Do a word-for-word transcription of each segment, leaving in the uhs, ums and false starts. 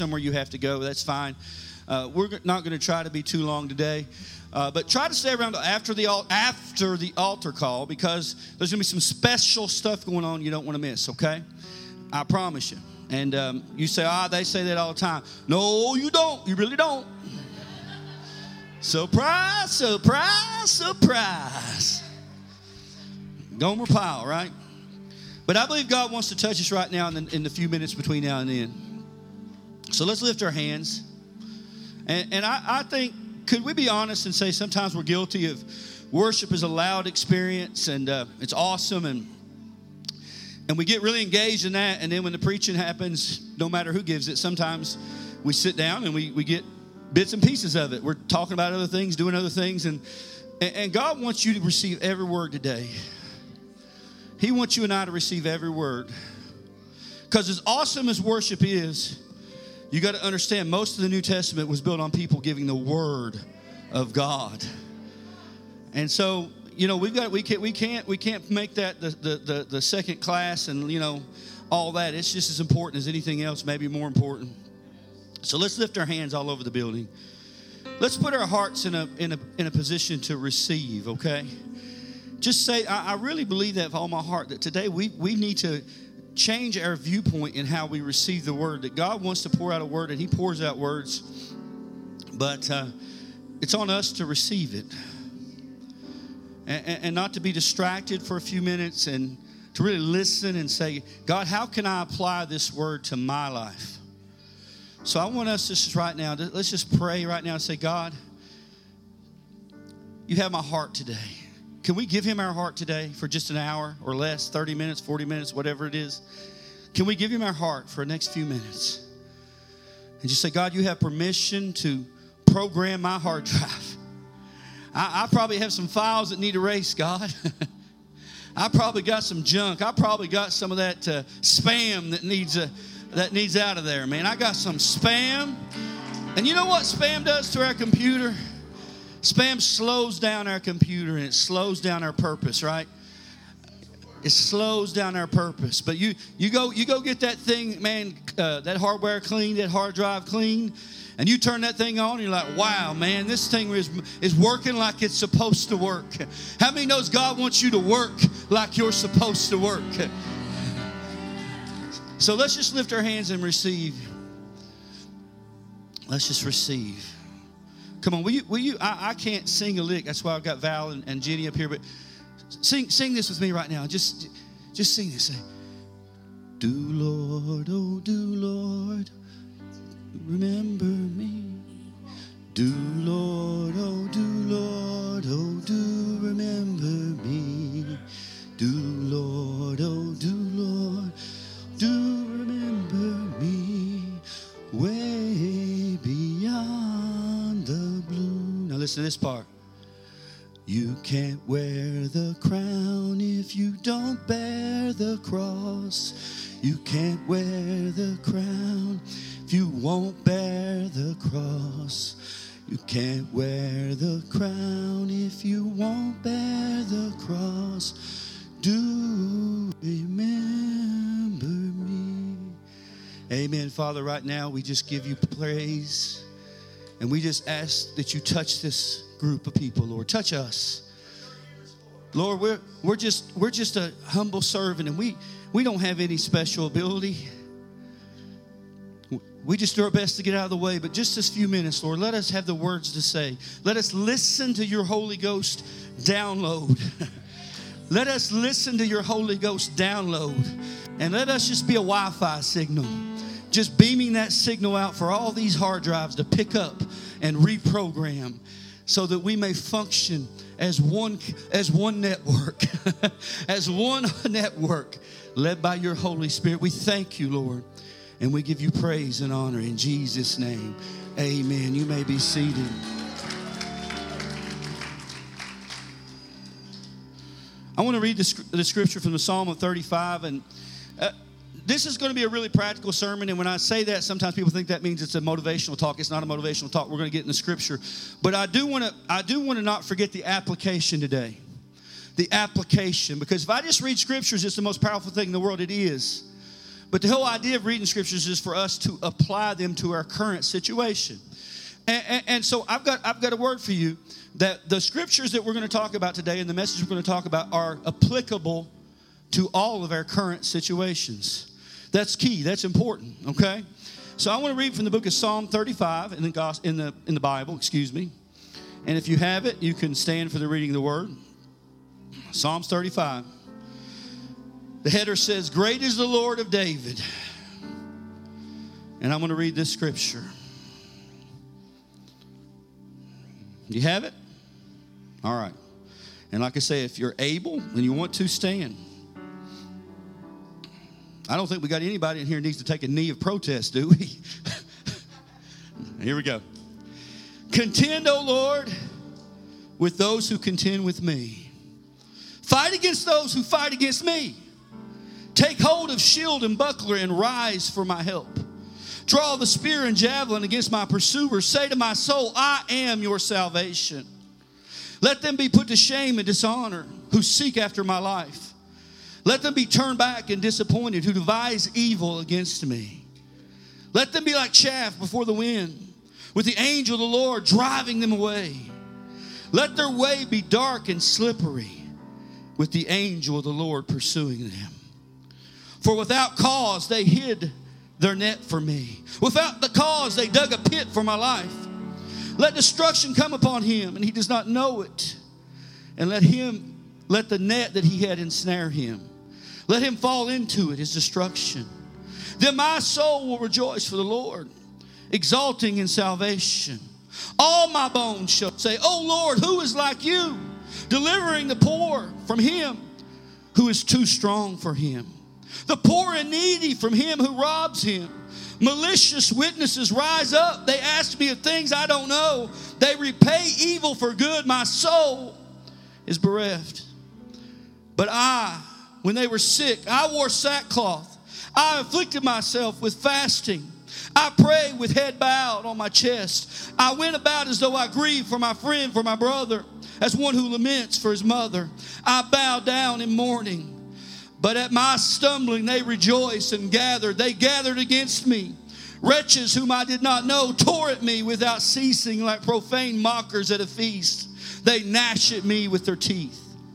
somewhere you have to go, that's fine. Uh, we're not going to try to be too long today. Uh, but try to stay around after the after the altar call, because there's going to be some special stuff going on you don't want to miss, okay? I promise you. And um, you say, ah, they say that all the time. No, you don't. You really don't. Surprise, surprise, surprise. Gomer Pyle, right? But I believe God wants to touch us right now in the, in the few minutes between now and then. So let's lift our hands. And, and I, I think, could we be honest and say sometimes we're guilty of worship is a loud experience, and uh, it's awesome, and and we get really engaged in that, and then when the preaching happens, no matter who gives it, sometimes we sit down and we, we get bits and pieces of it. We're talking about other things, doing other things, and, and God wants you to receive every word today. He wants you and I to receive every word. Because as awesome as worship is, you got to understand, most of the New Testament was built on people giving the word of God. And so, you know, we've got we can't we can't we can't make that the the the, the second class, and you know, all that. It's just as important as anything else, maybe more important. So let's lift our hands all over the building. Let's put our hearts in a in a in a position to receive, okay? Just say, I, I really believe that with all my heart, that today we we need to change our viewpoint in how we receive the word, that God wants to pour out a word, and he pours out words, but uh, it's on us to receive it, and, and not to be distracted for a few minutes, and to really listen and say, God, how can I apply this word to my life? So I want us to just right now, let's just pray right now and say, God, you have my heart today. Can we give him our heart today for just an hour or less, thirty minutes, forty minutes, whatever it is? Can we give him our heart for the next few minutes? And just say, God, you have permission to program my hard drive. I, I probably have some files that need erased, God. I probably got some junk. I probably got some of that uh, spam that needs uh, that needs out of there, man. I got some spam. And you know what spam does to our computer? Spam slows down our computer, and it slows down our purpose, right? It slows down our purpose. But you you go you go get that thing, man, uh, that hardware clean, that hard drive clean, and you turn that thing on, and you're like, wow, man, this thing is, is working like it's supposed to work. How many knows God wants you to work like you're supposed to work? So let's just lift our hands and receive. Let's just receive. Come on, will you, will you, I, I can't sing a lick. That's why I've got Val and, and Jenny up here. But sing sing this with me right now. Just, just sing this. Say, do Lord, oh, do Lord, remember me. Do Lord, oh, do Lord, oh, do remember me. Do Lord, oh, do Lord, do remember me. Way beyond the blue. Now listen to this part. You can't wear the crown if you don't bear the cross. You can't wear the crown if you won't bear the cross. You can't wear the crown if you won't bear the cross. Do remember me. Amen. Father, right now we just give you praise, and we just ask that you touch this group of people, Lord. Touch us. Lord, we're we're just we're just a humble servant, and we we don't have any special ability. We just do our best to get out of the way, but just this few minutes, Lord, let us have the words to say. Let us listen to your Holy Ghost download. Let us listen to your Holy Ghost download, and let us just be a Wi-Fi signal, just beaming that signal out for all these hard drives to pick up and reprogram, so that we may function as one as one network, as one network led by your Holy Spirit. We thank you, Lord, and we give you praise and honor in Jesus' name. Amen. You may be seated. I want to read the, the scripture from the Psalm of thirty-five, and uh, this is going to be a really practical sermon, and when I say that, sometimes people think that means it's a motivational talk. It's not a motivational talk. We're going to get in the scripture, but I do want to I do want to not forget the application today. The application, because if I just read scriptures, it's the most powerful thing in the world. It is. But the whole idea of reading scriptures is for us to apply them to our current situation. And, and, and so I've got, I've got a word for you, that the scriptures that we're going to talk about today and the message we're going to talk about are applicable to all of our current situations. That's key. That's important, okay? So I want to read from the book of Psalm thirty-five in the, in the, in the Bible, excuse me. And if you have it, you can stand for the reading of the word. Psalms thirty-five. The header says, "Great is the Lord of David." And I'm going to read this scripture. You have it? All right. And like I say, if you're able and you want to, stand. I don't think we got anybody in here who needs to take a knee of protest, do we? Here we go. "Contend, O Lord, with those who contend with me. Fight against those who fight against me. Take hold of shield and buckler and rise for my help. Draw the spear and javelin against my pursuers. Say to my soul, I am your salvation. Let them be put to shame and dishonor who seek after my life. Let them be turned back and disappointed who devise evil against me. Let them be like chaff before the wind, with the angel of the Lord driving them away. Let their way be dark and slippery, with the angel of the Lord pursuing them. For without cause they hid their net for me. Without the cause they dug a pit for my life. Let destruction come upon him, and he does not know it. And let him, let the net that he had ensnare him. Let him fall into it, his destruction. Then my soul will rejoice for the Lord, exalting in salvation. All my bones shall say, O Lord, who is like you, delivering the poor from him who is too strong for him, the poor and needy from him who robs him. Malicious witnesses rise up. They ask me of things I don't know. They repay evil for good. My soul is bereft. But I, when they were sick, I wore sackcloth. I afflicted myself with fasting. I prayed with head bowed on my chest. I went about as though I grieved for my friend, for my brother, as one who laments for his mother. I bowed down in mourning. But at my stumbling they rejoiced and gathered. They gathered against me. Wretches whom I did not know tore at me without ceasing, like profane mockers at a feast. They gnash at me with their teeth.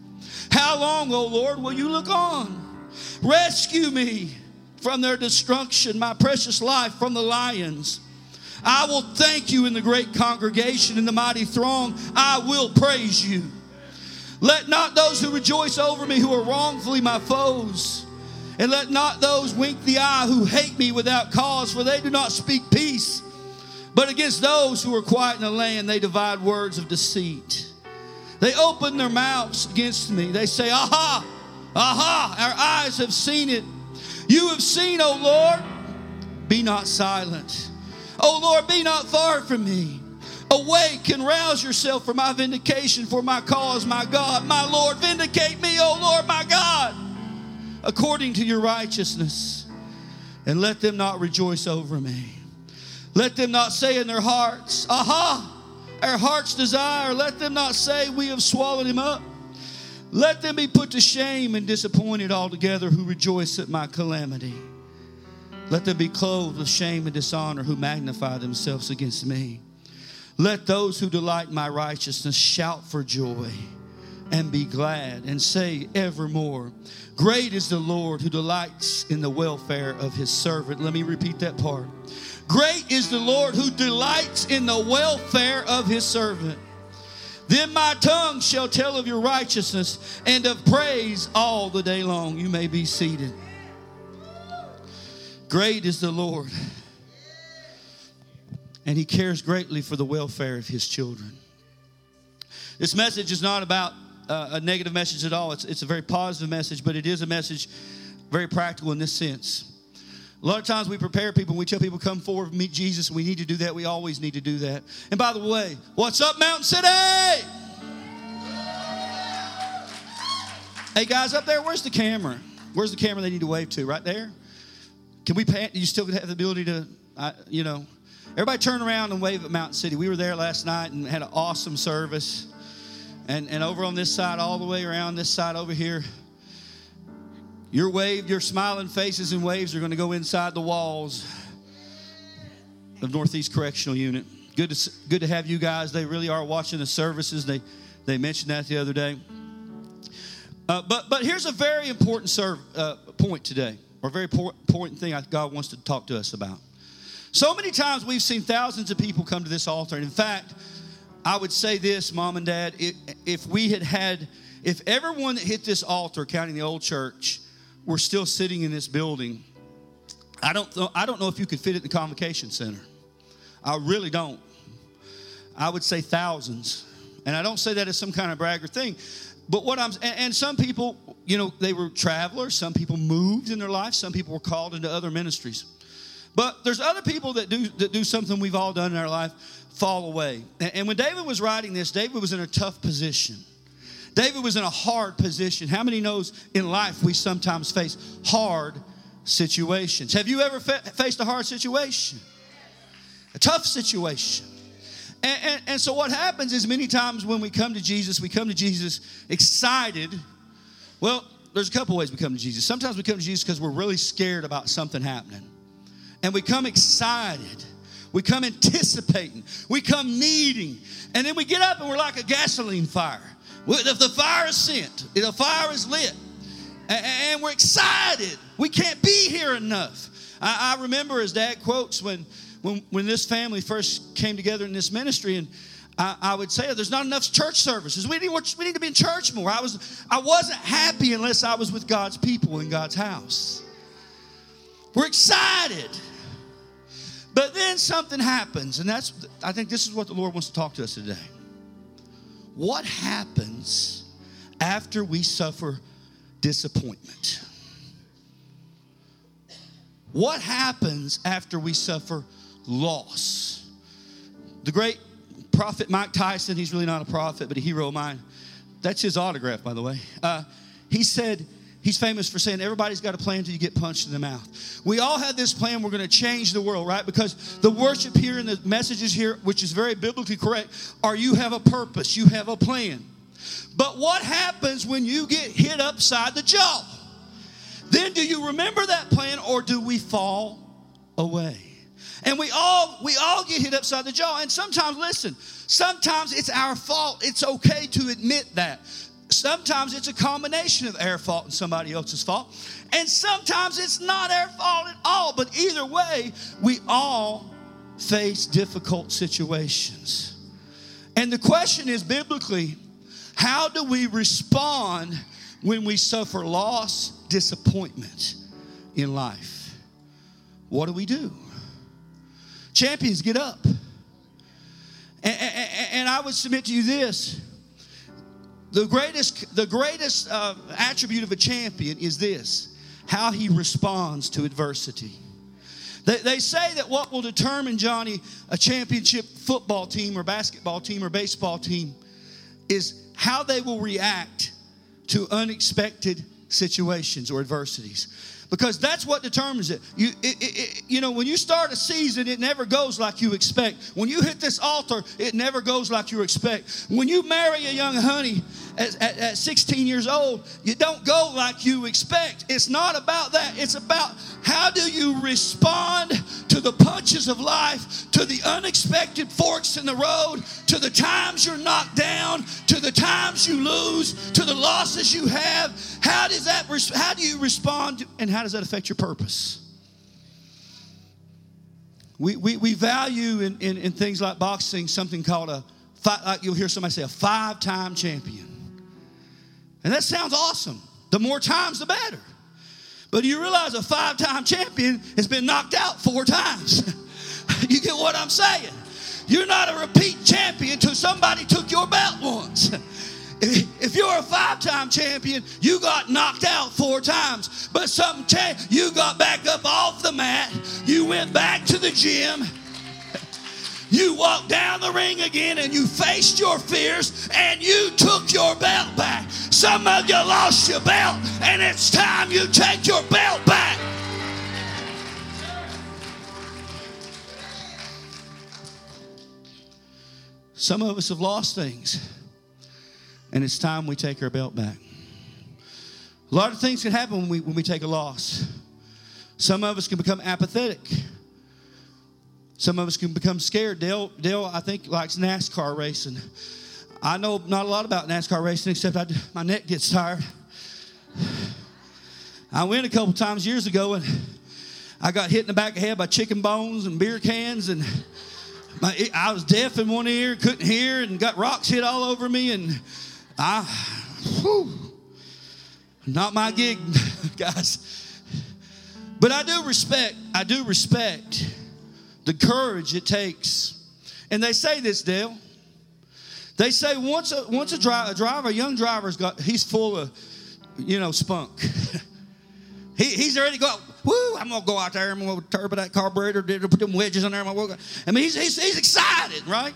How long, O Lord, will you look on? Rescue me from their destruction, my precious life from the lions. I will thank you in the great congregation, in the mighty throng. I will praise you. Let not those who rejoice over me who are wrongfully my foes, and let not those wink the eye who hate me without cause, for they do not speak peace. But against those who are quiet in the land, they divide words of deceit. They open their mouths against me. They say, aha, aha, our eyes have seen it. You have seen, O Lord, be not silent. O Lord, be not far from me. Awake and rouse yourself for my vindication, for my cause, my God. My Lord, vindicate me, O Lord, my God, according to your righteousness. And let them not rejoice over me. Let them not say in their hearts, aha, our heart's desire. Let them not say, we have swallowed him up. Let them be put to shame and disappointed altogether who rejoice at my calamity. Let them be clothed with shame and dishonor who magnify themselves against me. Let those who delight in my righteousness shout for joy and be glad and say evermore, great is the Lord who delights in the welfare of his servant. Let me repeat that part. Great is the Lord who delights in the welfare of his servant. Then my tongue shall tell of your righteousness and of praise all the day long. You may be seated. Great is the Lord, and he cares greatly for the welfare of his children. This message is not about uh, a negative message at all. It's, it's a very positive message, but it is a message very practical in this sense. A lot of times we prepare people and we tell people come forward and meet Jesus, and we need to do that. We always need to do that. And by the way, what's up, Mountain City? Hey, guys up there, where's the camera? Where's the camera they need to wave to? Right there? Can we pan? You still have the ability to, uh, you know, everybody turn around and wave at Mountain City. We were there last night and had an awesome service. And, and over on this side, all the way around this side over here, Your wave, your smiling faces and waves are going to go inside the walls of Northeast Correctional Unit. Good to, good to have you guys. They really are watching the services. They, they mentioned that the other day. Uh, but, but here's a very important serve, uh, point today, or a very important thing God wants to talk to us about. So many times we've seen thousands of people come to this altar. And in fact, I would say this, Mom and Dad, if, if we had had, if everyone that hit this altar, counting the old church, were still sitting in this building, I don't, th- I don't know if you could fit it in the convocation center. I really don't. I would say thousands. And I don't say that as some kind of bragger thing. But what I'm, and, and some people, you know, they were travelers. Some people moved in their life. Some people were called into other ministries. But there's other people that do that do something we've all done in our life, fall away. And, and when David was writing this, David was in a tough position. David was in a hard position. How many knows in life we sometimes face hard situations? Have you ever fa- faced a hard situation? A tough situation. And, and, and so what happens is many times when we come to Jesus, we come to Jesus excited. Well, there's a couple ways we come to Jesus. Sometimes we come to Jesus because we're really scared about something happening. And we come excited. We come anticipating. We come needing. And then we get up and we're like a gasoline fire. If the fire is sent, if the fire is lit, and we're excited. We can't be here enough. I, I remember as Dad quotes when, when, when this family first came together in this ministry, and I, I would say there's not enough church services. We need, we need to be in church more. I, was, I wasn't happy unless I was with God's people in God's house. We're excited. But then something happens, and that's, I think this is what the Lord wants to talk to us today. What happens after we suffer disappointment? What happens after we suffer loss? The great prophet Mike Tyson, he's really not a prophet, but a hero of mine. That's his autograph, by the way. Uh, he said, he's famous for saying, everybody's got a plan until you get punched in the mouth. We all have this plan. We're going to change the world, right? Because the worship here and the messages here, which is very biblically correct, are you have a purpose. You have a plan. But what happens when you get hit upside the jaw? Then do you remember that plan, or do we fall away? And we all we all get hit upside the jaw. And sometimes, listen, sometimes it's our fault. It's okay to admit that. Sometimes it's a combination of our fault and somebody else's fault. And sometimes it's not our fault at all. But either way, we all face difficult situations. And the question is, biblically, how do we respond when we suffer loss, disappointment in life? What do we do? Champions, get up. And, and, and I would submit to you this. The greatest, the greatest uh, attribute of a champion is this: how he responds to adversity. They, they say that what will determine, Johnny, a championship football team or basketball team or baseball team is how they will react to unexpected situations or adversities. Because that's what determines it. You, it, it, it. you know, when you start a season, it never goes like you expect. When you hit this altar, it never goes like you expect. When you marry a young honey at, at, at sixteen years old, you don't go like you expect. It's not about that. It's about how do you respond to the punches of life, to the unexpected forks in the road, to the times you're knocked down, to the times you lose, to the losses you have. How does that? How do you respond, and how does that affect your purpose? We we, we value in, in, in things like boxing something called a, like you'll hear somebody say, a five-time champion. And that sounds awesome. The more times, the better. But do you realize a five-time champion has been knocked out four times? You get what I'm saying? You're not a repeat champion until somebody took your belt once. If you're a five-time champion, you got knocked out four times. But some cha- you got back up off the mat. You went back to the gym. You walked down the ring again and you faced your fears and you took your belt back. Some of you lost your belt, and it's time you take your belt back. Some of us have lost things, and it's time we take our belt back. A lot of things can happen when we, when we take a loss. Some of us can become apathetic. Some of us can become scared. Dale, Dale, I think, likes NASCAR racing. I know not a lot about NASCAR racing, except I, my neck gets tired. I went a couple times years ago, and I got hit in the back of the head by chicken bones and beer cans, and my, I was deaf in one ear, couldn't hear, and got rocks hit all over me, and I, whew, not my gig, guys. But I do respect, I do respect the courage it takes. And they say this, Dale. They say once a once a, dri- a driver, a young driver's got, he's full of, you know, spunk. he, he's ready to go, woo, I'm going to go out there, I'm going to turbo that carburetor, put them wedges on there. I'm gonna, I mean, he's, he's, he's excited, right?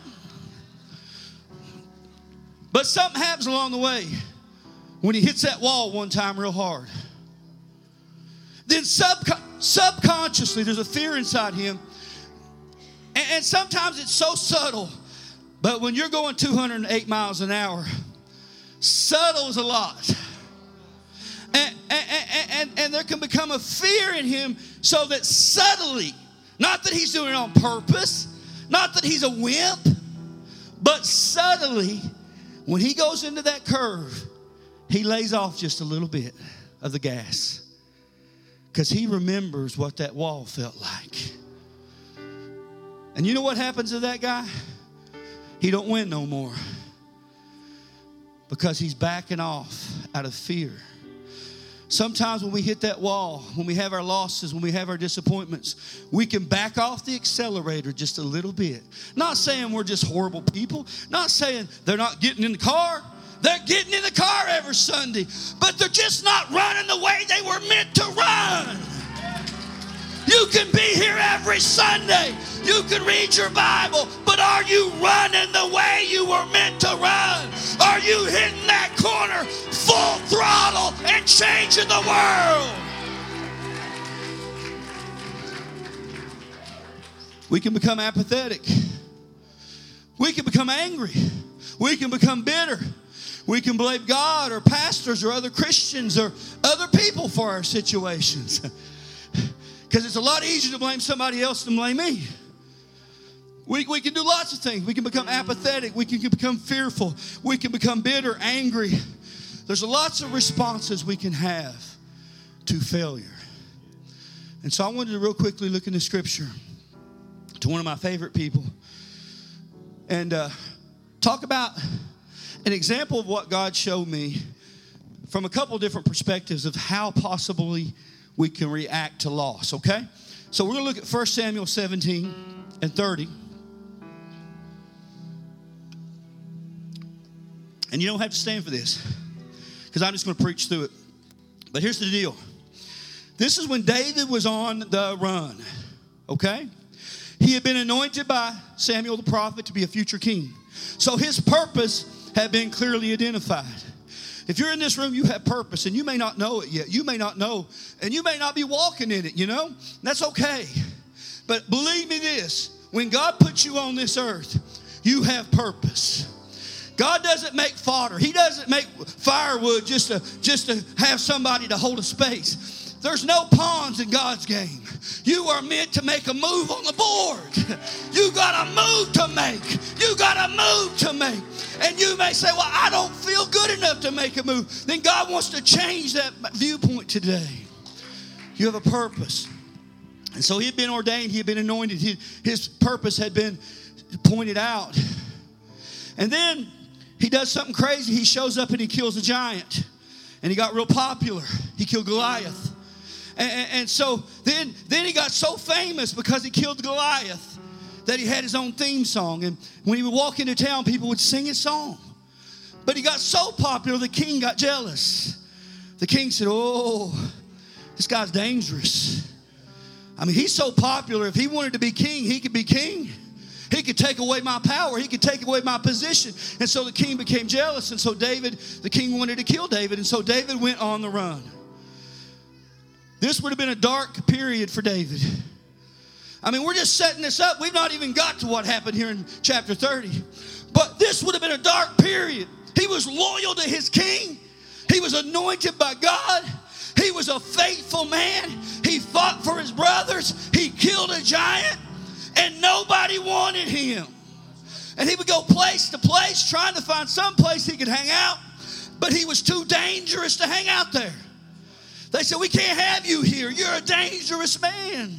But something happens along the way when he hits that wall one time real hard. Then subcon- subconsciously, there's a fear inside him. And, and sometimes it's so subtle. But when you're going two hundred eight miles an hour, subtle is a lot. And, and, and, and, and there can become a fear in him so that subtly, not that he's doing it on purpose, not that he's a wimp, but subtly, when he goes into that curve, he lays off just a little bit of the gas because he remembers what that wall felt like. And you know what happens to that guy? He don't win no more because he's backing off out of fear. Sometimes when we hit that wall, when we have our losses, when we have our disappointments, we can back off the accelerator just a little bit. Not saying we're just horrible people. Not saying they're not getting in the car. They're getting in the car every Sunday. But they're just not running the way they were meant to run. You can be here every Sunday. You can read your Bible. But are you running the way you were meant to run? Are you hitting that corner full throttle and changing the world? We can become apathetic. We can become angry. We can become bitter. We can blame God or pastors or other Christians or other people for our situations. Because it's a lot easier to blame somebody else than blame me. We, we can do lots of things. We can become apathetic. We can become fearful. We can become bitter, angry. There's lots of responses we can have to failure. And so I wanted to real quickly look in the scripture to one of my favorite people and uh, talk about an example of what God showed me from a couple different perspectives of how possibly we can react to loss, okay? So we're going to look at First Samuel seventeen and thirty. And you don't have to stand for this because I'm just going to preach through it. But here's the deal. This is when David was on the run, okay? He had been anointed by Samuel the prophet to be a future king. So his purpose had been clearly identified. If you're in this room, you have purpose, and you may not know it yet. You may not know, and you may not be walking in it, you know? That's okay. But believe me this, when God puts you on this earth, you have purpose. God doesn't make fodder. He doesn't make firewood just to, just to have somebody to hold a space. There's no pawns in God's game. You are meant to make a move on the board. You got a move to make. You got a move to make. And you may say, well, I don't feel good enough to make a move. Then God wants to change that viewpoint today. You have a purpose. And so he had been ordained. He had been anointed. He, his purpose had been pointed out. And then he does something crazy. He shows up and he kills a giant. And he got real popular. He killed Goliath. And, and, and so then, then he got so famous because he killed Goliath that he had his own theme song. And when he would walk into town, people would sing his song. But he got so popular, the king got jealous. The king said, oh, this guy's dangerous. I mean, he's so popular. If he wanted to be king, he could be king. He could take away my power. He could take away my position. And so the king became jealous. And so David, the king wanted to kill David. And so David went on the run. This would have been a dark period for David. I mean, we're just setting this up. We've not even got to what happened here in chapter thirty. But this would have been a dark period. He was loyal to his king. He was anointed by God. He was a faithful man. He fought for his brothers. He killed a giant, and nobody wanted him. And he would go place to place trying to find some place he could hang out, but he was too dangerous to hang out there. They said, we can't have you here. You're a dangerous man.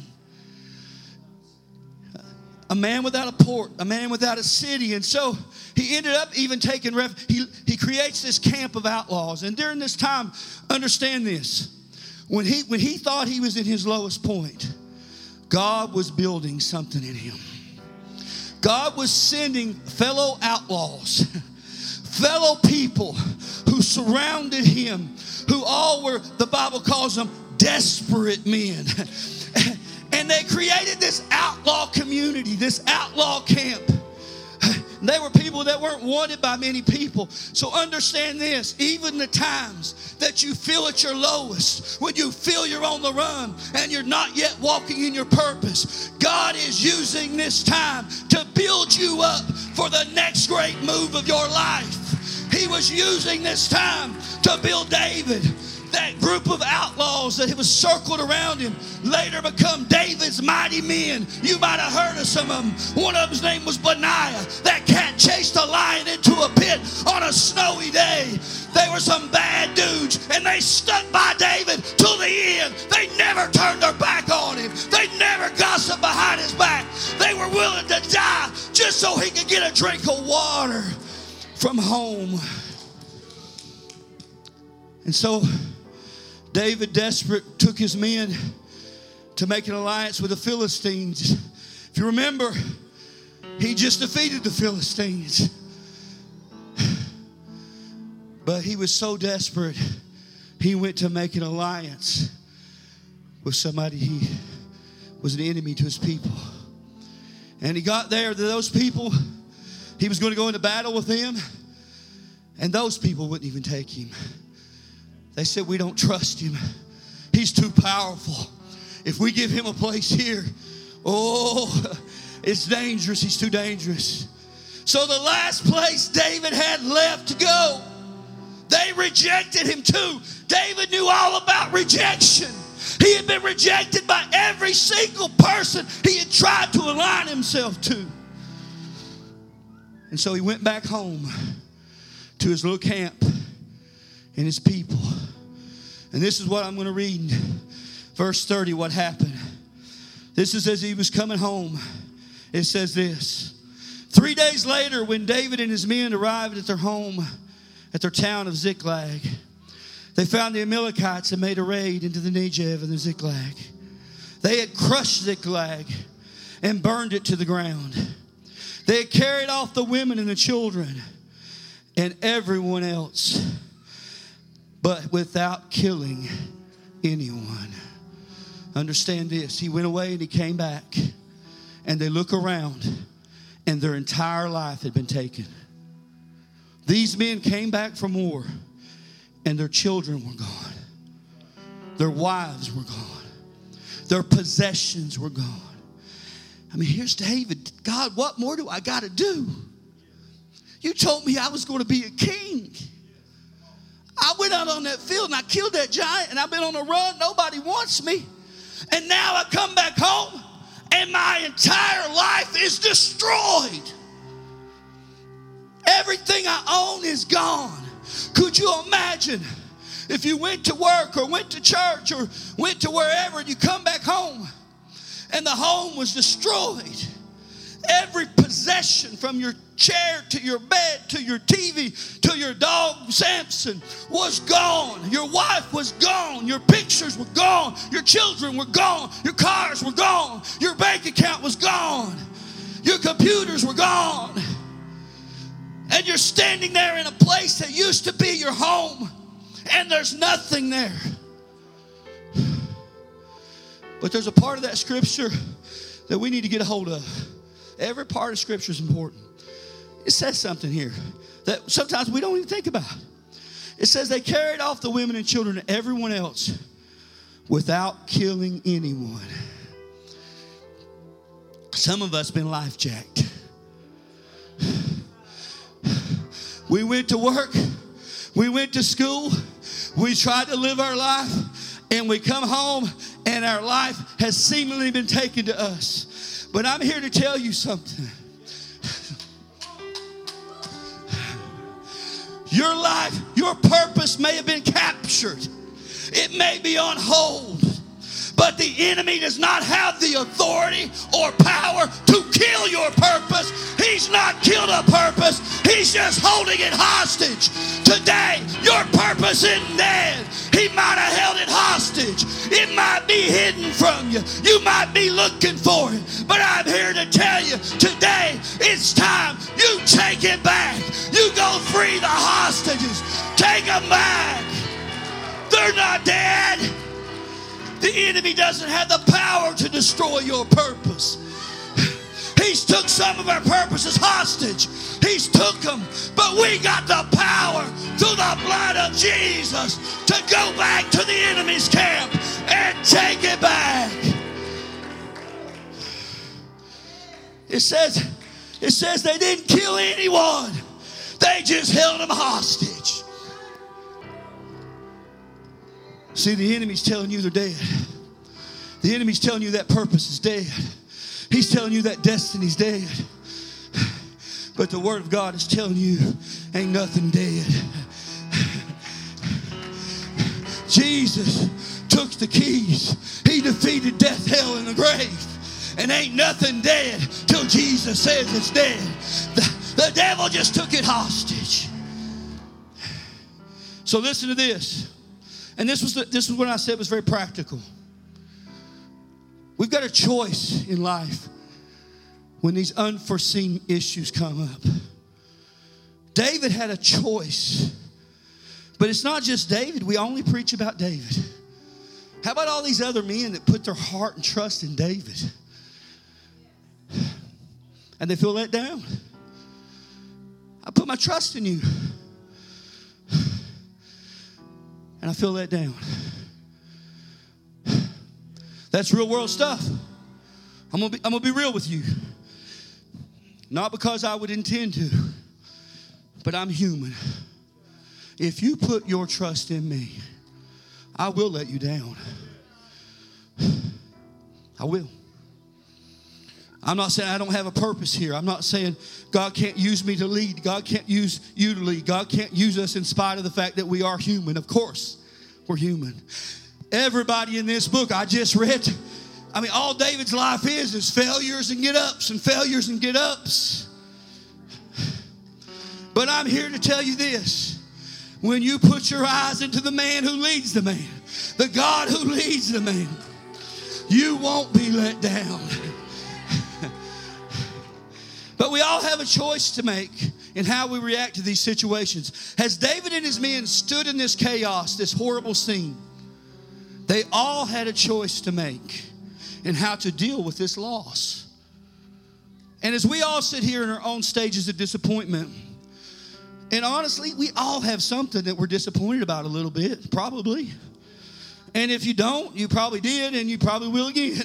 A man without a port, a man without a city. And so he ended up even taking refuge. He, he creates this camp of outlaws. And during this time, understand this. When he, when he thought he was in his lowest point, God was building something in him. God was sending fellow outlaws, fellow people who surrounded him, who all were, the Bible calls them, desperate men. And they created this outlaw community, this outlaw camp. They were people that weren't wanted by many people. So understand this, even the times that you feel at your lowest, when you feel you're on the run and you're not yet walking in your purpose, God is using this time to build you up for the next great move of your life. He was using this time to build David. That group of outlaws that was circled around him later become David's mighty men. You might have heard of some of them. One of them's name was Benaiah. That cat chased a lion into a pit on a snowy day. They were some bad dudes, and they stuck by David till the end. They never turned their back on him. They never gossiped behind his back. They were willing to die just so he could get a drink of water from home. And so David, desperate, took his men to make an alliance with the Philistines. If you remember, he just defeated the Philistines. But he was so desperate, he went to make an alliance with somebody he was an enemy to his people. And he got there to those people. He was going to go into battle with them, and those people wouldn't even take him. They said, we don't trust him. He's too powerful. If we give him a place here, oh, it's dangerous. He's too dangerous. So the last place David had left to go, they rejected him too. David knew all about rejection. He had been rejected by every single person he had tried to align himself to. And so he went back home to his little camp and his people. And this is what I'm going to read. Verse thirty, what happened. This is as he was coming home. It says this. Three days later, when David and his men arrived at their home, at their town of Ziklag, they found the Amalekites had made a raid into the Negev and the Ziklag. They had crushed Ziklag and burned it to the ground. They had carried off the women and the children and everyone else, but without killing anyone. Understand this. He went away and he came back, and they look around, and their entire life had been taken. These men came back from war, and their children were gone. Their wives were gone. Their possessions were gone. I mean, here's David. God, what more do I got to do? You told me I was going to be a king. I went out on that field and I killed that giant, and I've been on a run. Nobody wants me. And now I come back home and my entire life is destroyed. Everything I own is gone. Could you imagine if you went to work or went to church or went to wherever and you come back home and the home was destroyed? Every possession, from your chair to your bed to your T V to your dog Samson, was gone. Your wife was gone. Your pictures were gone. Your children were gone. Your cars were gone. Your bank account was gone. Your computers were gone. And you're standing there in a place that used to be your home, and there's nothing there. But there's a part of that scripture that we need to get a hold of. Every part of scripture is important. It says something here that sometimes we don't even think about. It says they carried off the women and children and everyone else without killing anyone. Some of us been life jacked. We went to work. We went to school. We tried to live our life. And we come home and our life has seemingly been taken to us. But I'm here to tell you something. Your life, your purpose may have been captured. It may be on hold. But the enemy does not have the authority or power to kill your purpose. He's not killed a purpose. He's just holding it hostage. Today, your purpose isn't dead. He might have held it hostage. It might be hidden from you. You might be looking for it. But I'm here to tell you, today, it's time you take it back. You go free the hostages. Take them back. They're not dead. The enemy doesn't have the power to destroy your purpose. He's took some of our purposes hostage. He's took them. But we got the power through the blood of Jesus to go back to the enemy's camp and take it back. It says, it says they didn't kill anyone. They just held them hostage. See, the enemy's telling you they're dead. The enemy's telling you that purpose is dead. He's telling you that destiny's dead. But the word of God is telling you ain't nothing dead. Jesus took the keys. He defeated death, hell, and the grave. And ain't nothing dead till Jesus says it's dead. The, the devil just took it hostage. So listen to this. And this was the, this was what I said was very practical. We've got a choice in life when these unforeseen issues come up. David had a choice. But it's not just David. We only preach about David. How about all these other men that put their heart and trust in David? And they feel let down. I put my trust in you. And I feel let down. That's real world stuff. I'm gonna be, I'm gonna be real with you. Not because I would intend to, but I'm human. If you put your trust in me, I will let you down. I will. I'm not saying I don't have a purpose here. I'm not saying God can't use me to lead. God can't use you to lead. God can't use us in spite of the fact that we are human. Of course, we're human. Everybody in this book I just read, I mean, all David's life is is failures and get-ups and failures and get-ups. But I'm here to tell you this. When you put your eyes into the man who leads the man, the God who leads the man, you won't be let down. But we all have a choice to make in how we react to these situations. As David and his men stood in this chaos, this horrible scene, they all had a choice to make in how to deal with this loss. And as we all sit here in our own stages of disappointment, and honestly, we all have something that we're disappointed about a little bit, probably. And if you don't, you probably did, and you probably will again.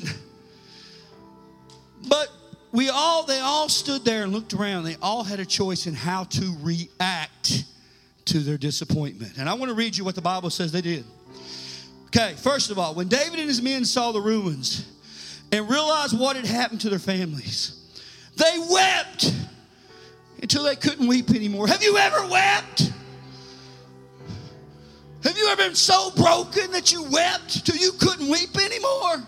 But we all, they all stood there and looked around. They all had a choice in how to react to their disappointment. And I want to read you what the Bible says they did. Okay, first of all, when David and his men saw the ruins and realized what had happened to their families, they wept until they couldn't weep anymore. Have you ever wept? Have you ever been so broken that you wept till you couldn't weep anymore?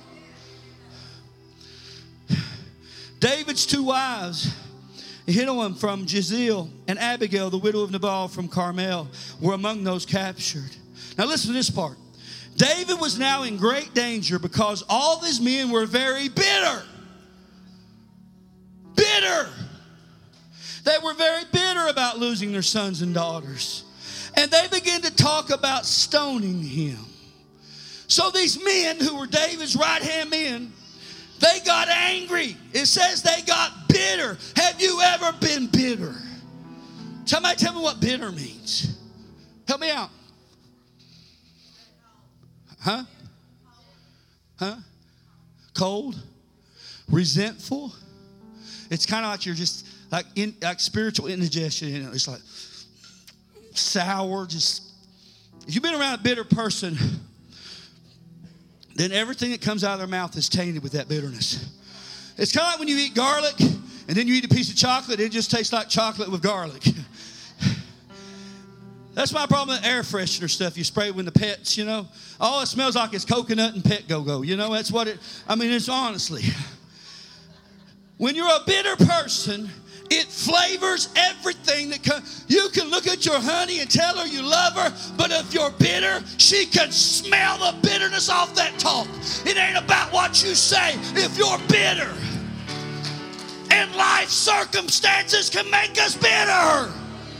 David's two wives, Ahinoam from Jezreel and Abigail, the widow of Nabal from Carmel, were among those captured. Now listen to this part. David was now in great danger because all of his men were very bitter. Bitter. They were very bitter about losing their sons and daughters. And they began to talk about stoning him. So these men who were David's right-hand men, they got angry. It says they got bitter. Have you ever been bitter? Somebody tell me what bitter means. Help me out. Huh? Huh? Cold? Resentful? It's kind of like you're just like in, like spiritual indigestion. You know, it's like sour. Just if you've been around a bitter person, then everything that comes out of their mouth is tainted with that bitterness. It's kind of like when you eat garlic and then you eat a piece of chocolate. It just tastes like chocolate with garlic. That's my problem with air freshener stuff you spray when the pets, you know. All it smells like is coconut and pet go-go. You know, that's what it, I mean, it's honestly. When you're a bitter person, it flavors everything that comes. You can look at your honey and tell her you love her, but if you're bitter, she can smell the bitterness off that talk. It ain't about what you say if you're bitter. And life circumstances can make us bitter.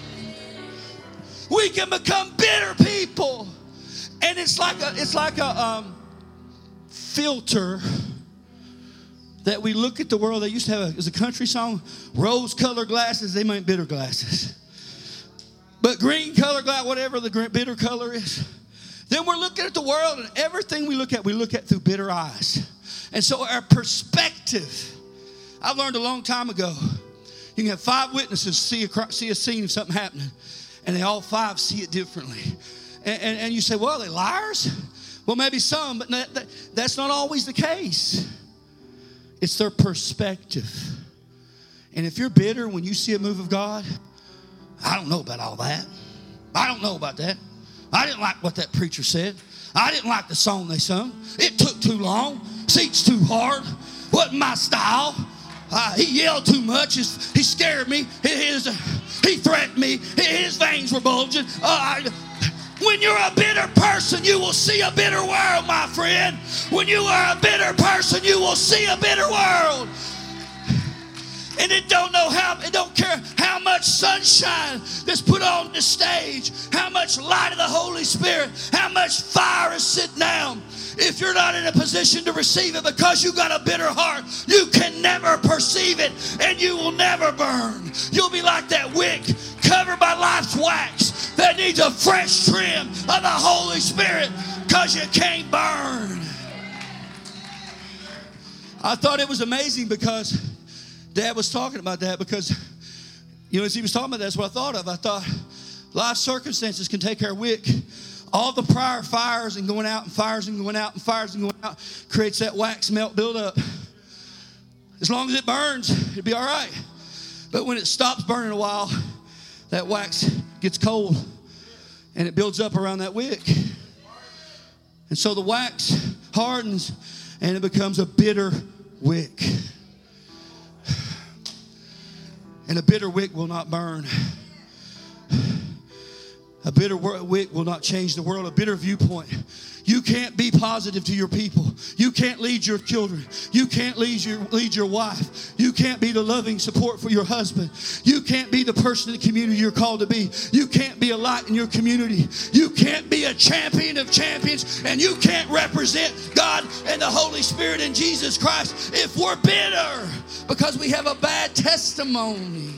We can become bitter people. And it's like a, it's like a um, filter that we look at the world. They used to have a, it was a country song, rose-colored glasses. They meant bitter glasses. But green-colored glass, whatever the bitter color is. Then we're looking at the world, and everything we look at, we look at through bitter eyes. And so our perspective, I've learned a long time ago, you can have five witnesses see a, see a scene of something happening, and they all five see it differently. And, and, and you say, well, are they liars? Well, maybe some, but that, that, that's not always the case. It's their perspective. And if you're bitter when you see a move of God, I don't know about all that. I don't know about that. I didn't like what that preacher said. I didn't like the song they sung. It took too long. Seats too hard. Wasn't my style. Uh, he yelled too much. His, he scared me. His, he threatened me. His veins were bulging. Uh, I, when you're a bitter person, you will see a bitter world, my friend. When you are a bitter person, you will see a bitter world. And it don't know how, it don't care how much sunshine that's put on the stage, how much light of the Holy Spirit, how much fire is sitting down. If you're not in a position to receive it because you got a bitter heart, you can never perceive it and you will never burn. You'll be like that wick covered by life's wax that needs a fresh trim of the Holy Spirit because you can't burn. I thought it was amazing because Dad was talking about that because, you know, as he was talking about that, that's what I thought of. I thought life circumstances can take our wick. All the prior fires and going out and fires and going out and fires and going out creates that wax melt buildup. As long as it burns, it'll be all right. But when it stops burning a while, that wax gets cold and it builds up around that wick. And so the wax hardens and it becomes a bitter wick. And a bitter wick will not burn. A bitter wick will not change the world. A bitter viewpoint. You can't be positive to your people. You can't lead your children. You can't lead your, lead your wife. You can't be the loving support for your husband. You can't be the person in the community you're called to be. You can't be a light in your community. You can't be a champion of champions. And you can't represent God and the Holy Spirit and Jesus Christ if we're bitter because we have a bad testimony.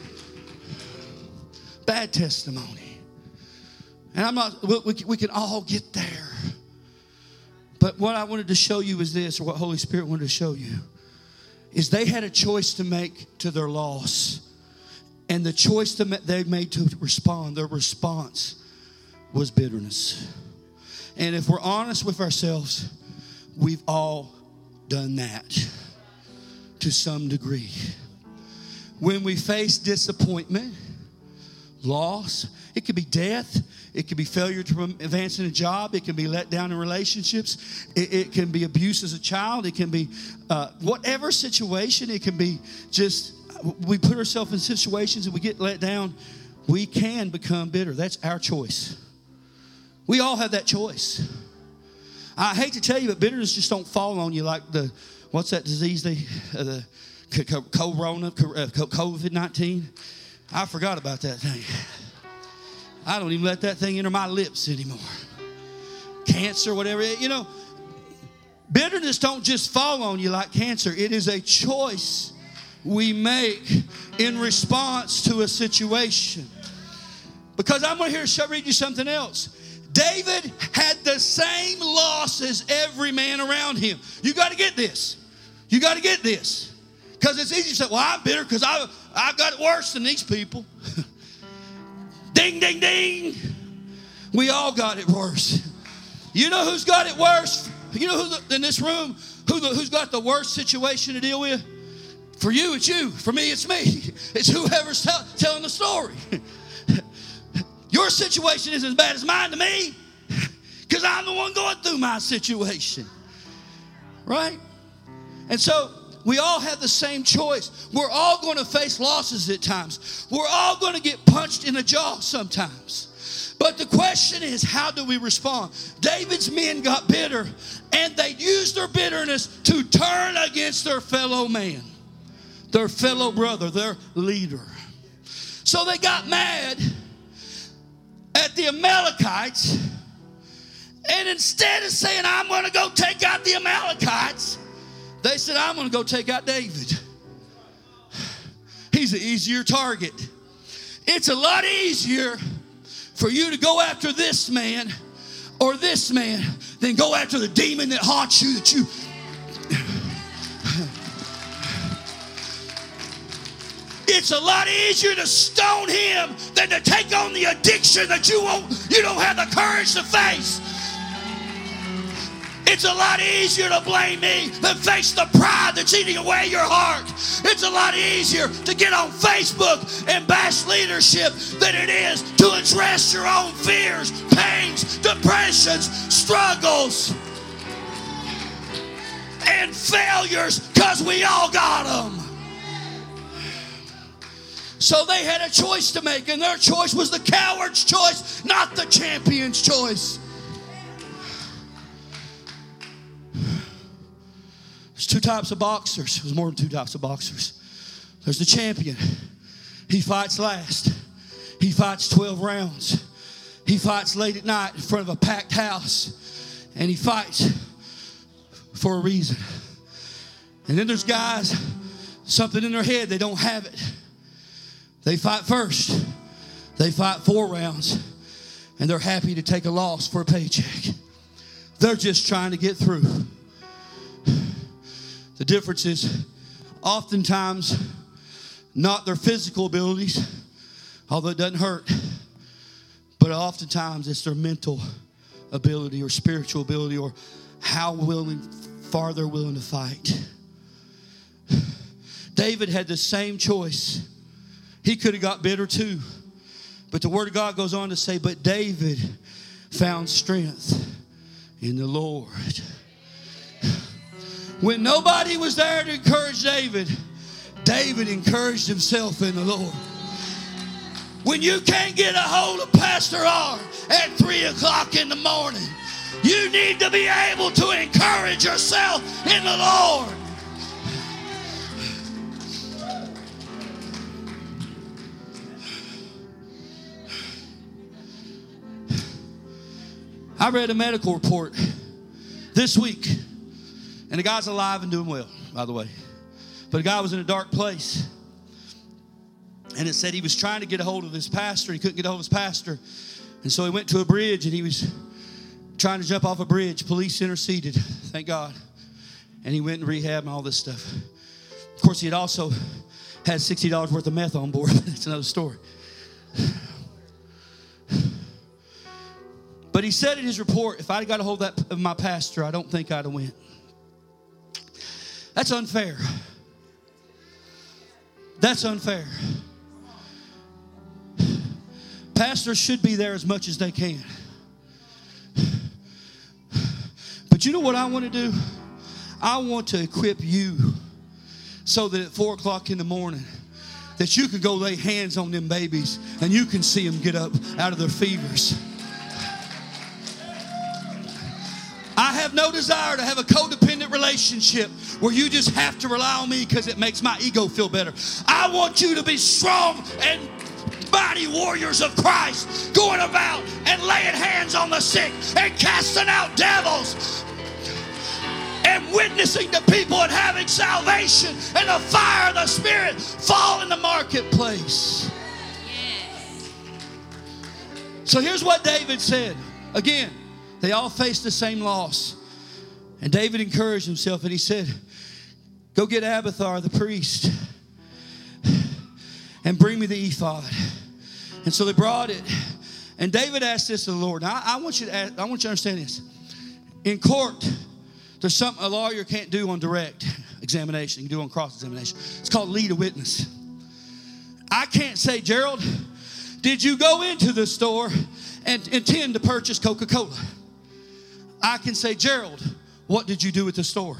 Bad testimony. And I'm not, we, we can all get there. But what I wanted to show you is this, or what Holy Spirit wanted to show you, is they had a choice to make to their loss. And the choice that they made to respond, their response was bitterness. And if we're honest with ourselves, we've all done that to some degree. When we face disappointment, loss, it could be death. It could be failure to advance in a job. It can be let down in relationships. It, it can be abuse as a child. It can be uh, whatever situation. It can be just we put ourselves in situations and we get let down. We can become bitter. That's our choice. We all have that choice. I hate to tell you, but bitterness just don't fall on you like the, what's that disease, they, uh, the corona, covid nineteen. I forgot about that thing. I don't even let that thing enter my lips anymore. Cancer, whatever. You know, bitterness don't just fall on you like cancer. It is a choice we make in response to a situation. Because I'm going to here to read you something else. David had the same loss as every man around him. You got to get this. You got to get this. Because it's easy to say, well, I'm bitter because I've, I've got it worse than these people. Ding, ding, ding. We all got it worse. You know who's got it worse? You know who the, in this room, who the, who's got the worst situation to deal with? For you, it's you. For me, it's me. It's whoever's tell, telling the story. Your situation isn't as bad as mine to me because I'm the one going through my situation. Right? And so we all have the same choice. We're all going to face losses at times. We're all going to get punched in the jaw sometimes. But the question is, how do we respond? David's men got bitter, and they used their bitterness to turn against their fellow man, their fellow brother, their leader. So they got mad at the Amalekites, and instead of saying, I'm going to go take out the Amalekites, they said, I'm going to go take out David. He's an easier target. It's a lot easier for you to go after this man or this man than go after the demon that haunts you, that you... It's a lot easier to stone him than to take on the addiction that you won't, you don't have the courage to face. It's a lot easier to blame me than face the pride that's eating away your heart. It's a lot easier to get on Facebook and bash leadership than it is to address your own fears, pains, depressions, struggles, and failures, because we all got them. So they had a choice to make, and their choice was the coward's choice, not the champion's choice. There's two types of boxers. There's more than two types of boxers. There's the champion. He fights last. He fights twelve rounds. He fights late at night in front of a packed house. And he fights for a reason. And then there's guys, something in their head, they don't have it. They fight first. They fight four rounds. And they're happy to take a loss for a paycheck. They're just trying to get through. The difference is oftentimes not their physical abilities, although it doesn't hurt, but oftentimes it's their mental ability or spiritual ability or how willing, far they're willing to fight. David had the same choice. He could have got bitter too. But the Word of God goes on to say, but David found strength in the Lord. When nobody was there to encourage David, David encouraged himself in the Lord. When you can't get a hold of Pastor R at three o'clock in the morning, you need to be able to encourage yourself in the Lord. I read a medical report this week. And the guy's alive and doing well, by the way. But the guy was in a dark place. And it said he was trying to get a hold of his pastor. He couldn't get a hold of his pastor. And so he went to a bridge and he was trying to jump off a bridge. Police interceded, thank God. And he went in rehab and all this stuff. Of course, he had also had sixty dollars worth of meth on board. That's another story. But he said in his report, if I'd got a hold of, that, of my pastor, I don't think I'd have went. That's unfair. That's unfair. Pastors should be there as much as they can. But you know what I want to do? I want to equip you so that at four o'clock in the morning that you can go lay hands on them babies and you can see them get up out of their fevers. I have no desire to have a codependent relationship where you just have to rely on me because it makes my ego feel better. I want you to be strong and mighty warriors of Christ, going about and laying hands on the sick and casting out devils and witnessing to people and having salvation and the fire of the Spirit fall in the marketplace. So here's what David said. Again, they all faced the same loss. And David encouraged himself and he said, go get Abiathar the priest and bring me the ephod. And so they brought it. And David asked this of the Lord. Now, I, I want you to ask, I want you to understand this. In court, there's something a lawyer can't do on direct examination. You can do on cross-examination. It's called lead a witness. I can't say, Gerald, did you go into the store and intend to purchase Coca-Cola? I can say, Gerald, what did you do at the store?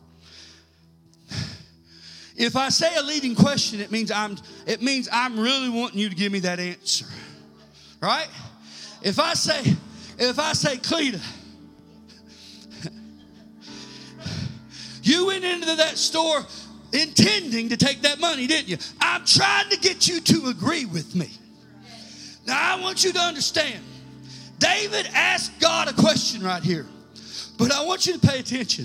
If I say a leading question, it means I'm it means I'm really wanting you to give me that answer. Right? If I say, if I say, Cleta, you went into that store intending to take that money, didn't you? I'm trying to get you to agree with me. Now, I want you to understand, David asked God a question right here, but I want you to pay attention.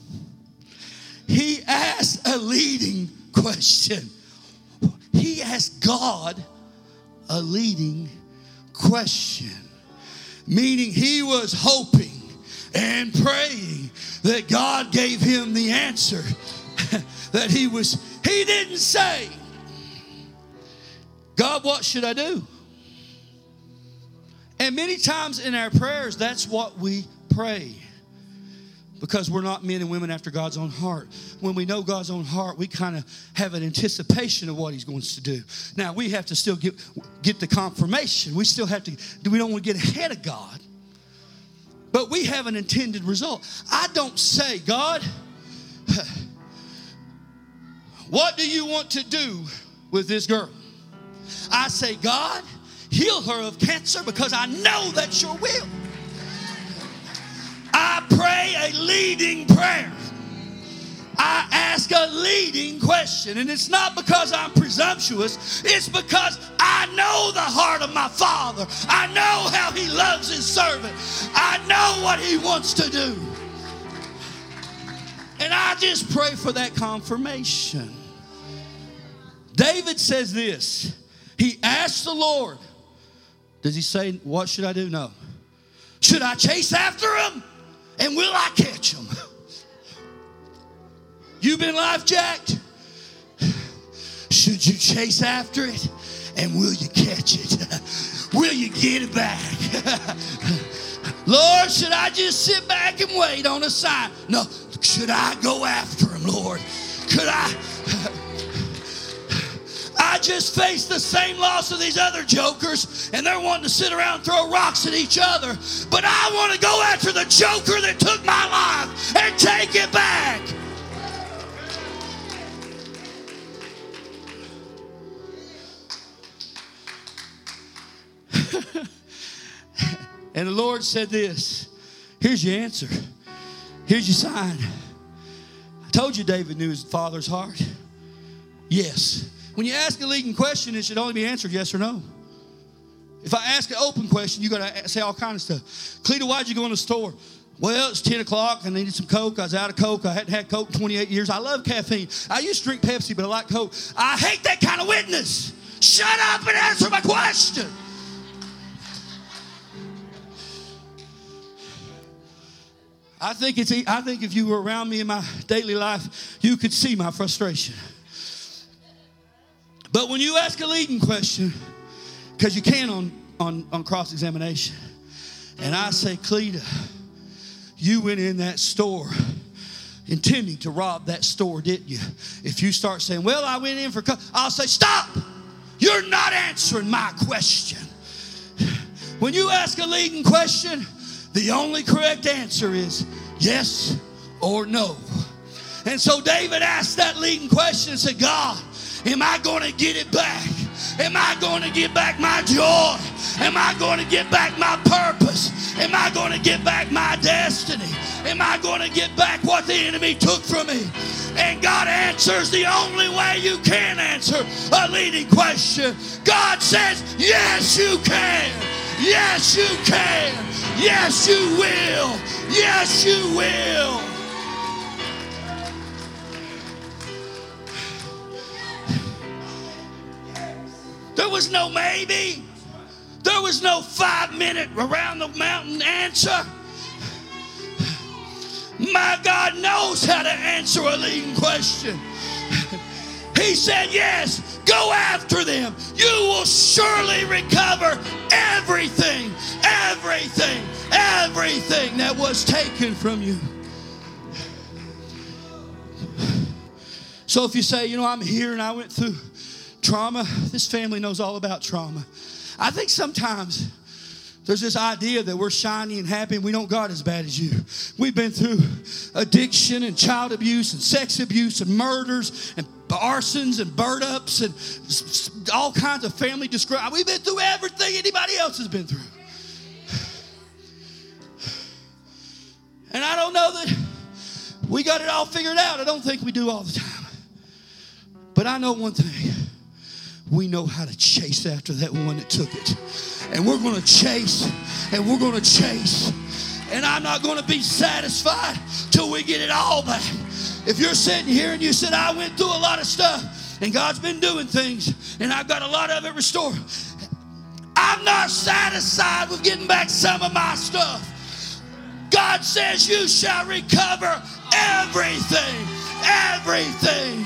He asked a leading question. He asked God a leading question, meaning he was hoping and praying that God gave him the answer that he was. He didn't say, God, what should I do? And many times in our prayers, that's what we pray, because we're not men and women after God's own heart. When we know God's own heart, we kind of have an anticipation of what he's going to do. Now, we have to still get, get the confirmation. We still have to, we don't want to get ahead of God. But we have an intended result. I don't say, God, what do you want to do with this girl? I say, God, heal her of cancer, because I know that's your will. I pray a leading prayer. I ask a leading question. And it's not because I'm presumptuous. It's because I know the heart of my Father. I know how he loves his servant. I know what he wants to do. And I just pray for that confirmation. David says this. He asked the Lord. Does he say, what should I do? No. Should I chase after him? And will I catch him? You been life jacked? Should you chase after it? And will you catch it? Will you get it back? Lord, should I just sit back and wait on a sign? No. Should I go after him, Lord? Could I? I just faced the same loss of these other jokers, and they're wanting to sit around and throw rocks at each other. But I want to go after the joker that took my life and take it back. And the Lord said this. Here's your answer. Here's your sign. I told you David knew his father's heart. Yes. When you ask a leading question, it should only be answered yes or no. If I ask an open question, you got to say all kinds of stuff. Cleta, why'd you go in the store? Well, it's ten o'clock. I needed some Coke. I was out of Coke. I hadn't had Coke in twenty-eight years. I love caffeine. I used to drink Pepsi, but I like Coke. I hate that kind of witness. Shut up and answer my question. I think it's. I think if you were around me in my daily life, you could see my frustration. But when you ask a leading question, because you can on, on, on cross-examination, and I say, Cleta, you went in that store intending to rob that store, didn't you? If you start saying, well, I went in for, co-, I'll say, stop. You're not answering my question. When you ask a leading question, the only correct answer is yes or no. And so David asked that leading question and said, God, am I going to get it back? Am I going to get back my joy? Am I going to get back my purpose? Am I going to get back my destiny? Am I going to get back what the enemy took from me? And God answers the only way you can answer a leading question. God says, yes, you can. Yes, you can. Yes, you will. Yes, you will. There was no maybe. There was no five minute around the mountain answer. My God knows how to answer a leading question. He said, yes, go after them. You will will surely recover everything, everything, everything that was taken from you. So if you say, you know, I'm here and I went through trauma, this family knows all about trauma. I think sometimes there's this idea that we're shiny and happy and we know God as bad as you. We've been through addiction and child abuse and sex abuse and murders and arsons and burn ups and all kinds of family disgrace. We've been through everything anybody else has been through. And I don't know that we got it all figured out. I don't think we do all the time. But I know one thing. We know how to chase after that one that took it. And we're going to chase, and we're going to chase. And I'm not going to be satisfied till we get it all back. If you're sitting here and you said, I went through a lot of stuff, and God's been doing things, and I've got a lot of it restored, I'm not satisfied with getting back some of my stuff. God says you shall recover everything, everything.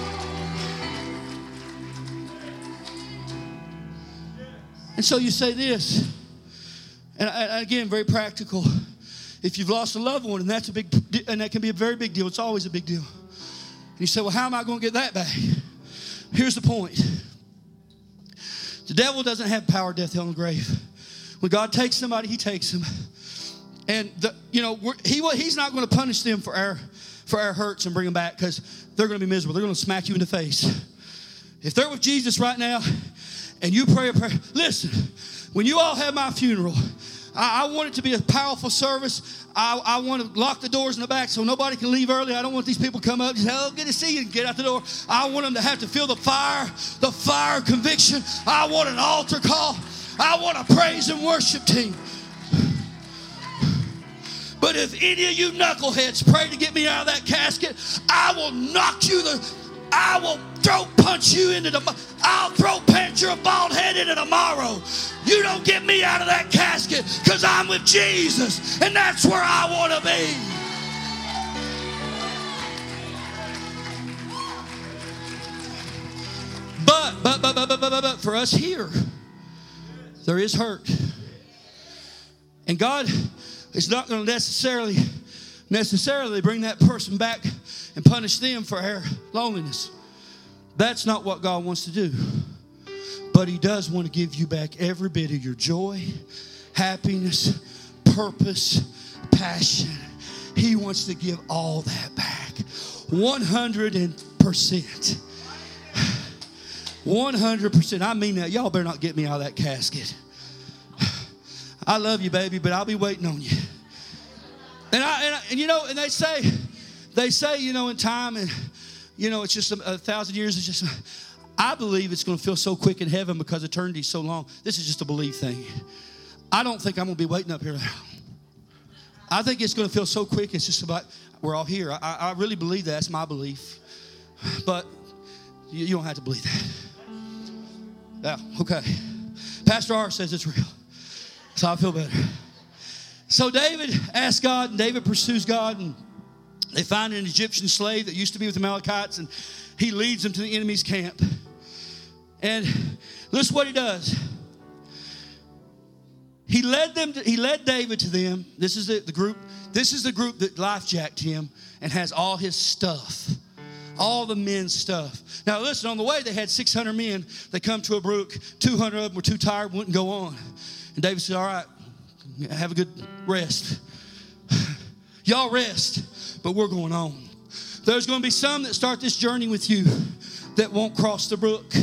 And so you say this, and, and again, very practical. If you've lost a loved one, and that's a big, and that can be a very big deal. It's always a big deal. And you say, well, how am I going to get that back? Here's the point. The devil doesn't have power, death, hell, and the grave. When God takes somebody, he takes them. And, the, you know, we're, he he's not going to punish them for our, for our hurts and bring them back because they're going to be miserable. They're going to smack you in the face. If they're with Jesus right now, and you pray a prayer. Listen, when you all have my funeral, I, I want it to be a powerful service. I, I want to lock the doors in the back so nobody can leave early. I don't want these people to come up and say, oh, good to see you, and get out the door. I want them to have to feel the fire, the fire of conviction. I want an altar call. I want a praise and worship team. But if any of you knuckleheads pray to get me out of that casket, I will knock you the... I will throw punch you into the, I'll throw punch your bald head into tomorrow. You don't get me out of that casket because I'm with Jesus and that's where I want to be. But, but, but, but, but, but, but, for us here, there is hurt. And God is not going to necessarily, necessarily bring that person back and punish them for their loneliness. That's not what God wants to do. But he does want to give you back every bit of your joy, happiness, purpose, passion. He wants to give all that back. one hundred percent. one hundred percent. I mean that. Y'all better not get me out of that casket. I love you, baby, but I'll be waiting on you. And, I, and, I, and you know, and they say... They say, you know, in time, and, you know, it's just a, a thousand years. It's just, I believe it's going to feel so quick in heaven because eternity's so long. This is just a belief thing. I don't think I'm going to be waiting up here. I think it's going to feel so quick. It's just about, we're all here. I, I really believe that. That's my belief. But you, you don't have to believe that. Yeah, okay. Pastor R says it's real. So I feel better. So David asks God, and David pursues God, and they find an Egyptian slave that used to be with the Amalekites, and he leads them to the enemy's camp. And listen what he does. He led them. To, he led David to them. This is the, the group. This is the group that life jacked him and has all his stuff, all the men's stuff. Now listen. On the way, they had six hundred men. They come to a brook. two hundred of them were too tired, wouldn't go on. And David said, "All right, have a good rest. Y'all rest." But we're going on. There's going to be some that start this journey with you that won't cross the brook.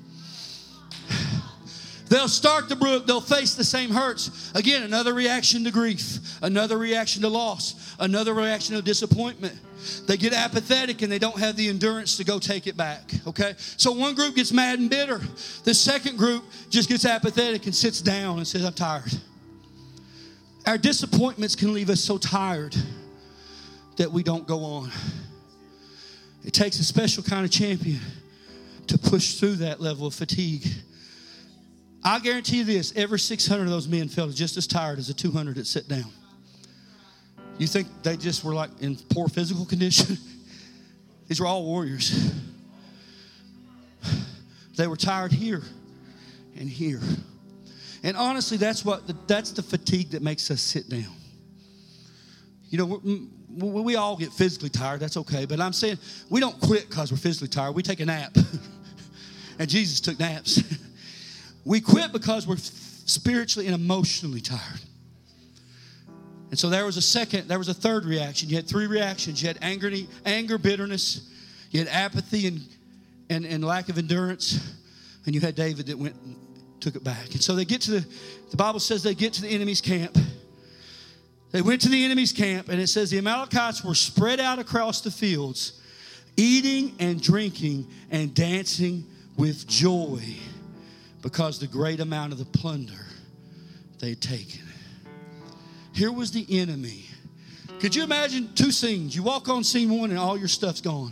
They'll start the brook. They'll face the same hurts. Again, another reaction to grief. Another reaction to loss. Another reaction to disappointment. They get apathetic and they don't have the endurance to go take it back. Okay? So one group gets mad and bitter. The second group just gets apathetic and sits down and says, I'm tired. Our disappointments can leave us so tired that we don't go on. It takes a special kind of champion to push through that level of fatigue. I guarantee you this, every six hundred of those men felt just as tired as the two hundred that sit down. You think they just were like in poor physical condition? These were all warriors. They were tired here and here. And honestly, that's what the, that's the fatigue that makes us sit down. You know, we, we all get physically tired. That's okay. But I'm saying we don't quit because we're physically tired. We take a nap. And Jesus took naps. We quit because we're spiritually and emotionally tired. And so there was a second, there was a third reaction. You had three reactions. You had anger, anger, bitterness. You had apathy and, and, and lack of endurance. And you had David that went and took it back. And so they get to the, the Bible says they get to the enemy's camp. They went to the enemy's camp, and it says the Amalekites were spread out across the fields, eating and drinking and dancing with joy because the great amount of the plunder they had taken. Here was the enemy. Could you imagine two scenes? You walk on scene one and all your stuff's gone.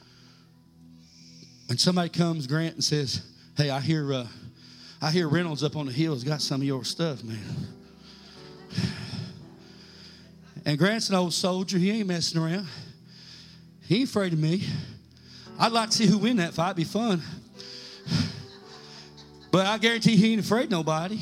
And somebody comes, Grant, and says, hey, I hear uh, I hear Reynolds up on the hill has got some of your stuff, man. And Grant's an old soldier. He ain't messing around. He ain't afraid of me. I'd like to see who win that fight. It'd be fun. But I guarantee he ain't afraid of nobody.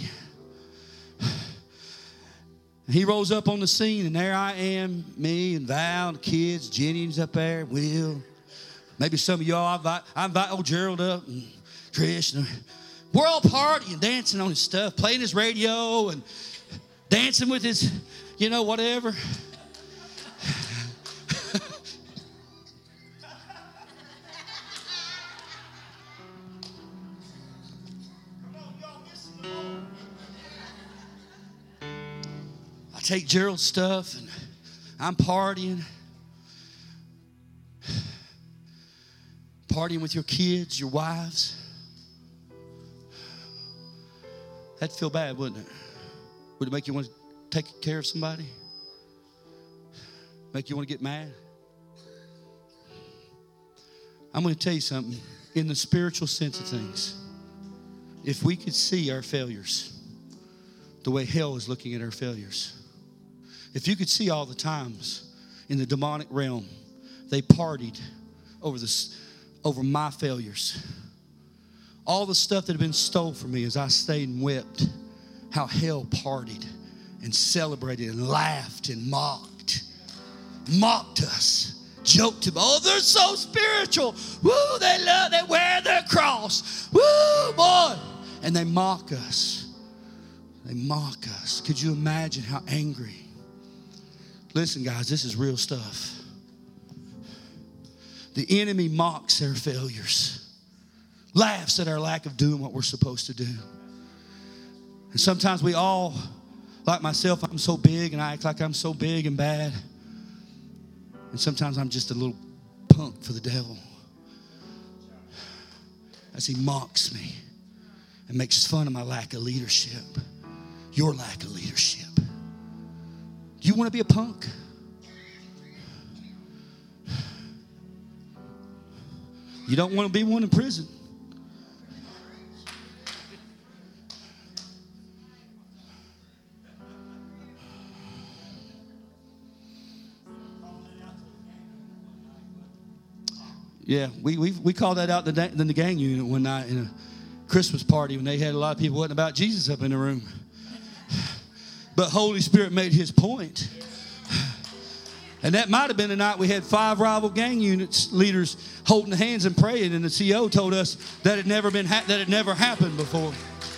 He rolls up on the scene, and there I am, me and Val, the kids, Jenny's up there, Will. Maybe some of y'all, I invite, I invite old Gerald up and Trish. And we're all partying, dancing on his stuff, playing his radio and dancing with his, you know, whatever. Take Gerald's stuff and I'm partying. Partying with your kids, your wives. That'd feel bad, wouldn't it? Would it make you want to take care of somebody? Make you want to get mad? I'm going to tell you something. In the spiritual sense of things, if we could see our failures the way hell is looking at our failures, if you could see all the times in the demonic realm they partied over this, over my failures, all the stuff that had been stole from me as I stayed and wept, how hell partied and celebrated and laughed and mocked, mocked us, joked about, oh, they're so spiritual. Woo, they love, they wear their cross. Woo, boy. And they mock us. They mock us. Could you imagine how angry? Listen, guys, this is real stuff. The enemy mocks their failures, laughs at our lack of doing what we're supposed to do. And sometimes we all, like myself, I'm so big and I act like I'm so big and bad. And sometimes I'm just a little punk for the devil as he mocks me and makes fun of my lack of leadership, your lack of leadership. You want to be a punk? You don't want to be one in prison. Yeah, we we we called that out in the, in the gang unit one night in a Christmas party when they had a lot of people wasn't about Jesus up in the room. But Holy Spirit made his point. And that might have been the night we had five rival gang units leaders holding hands and praying, and the C O told us that it never been ha- that it never happened before.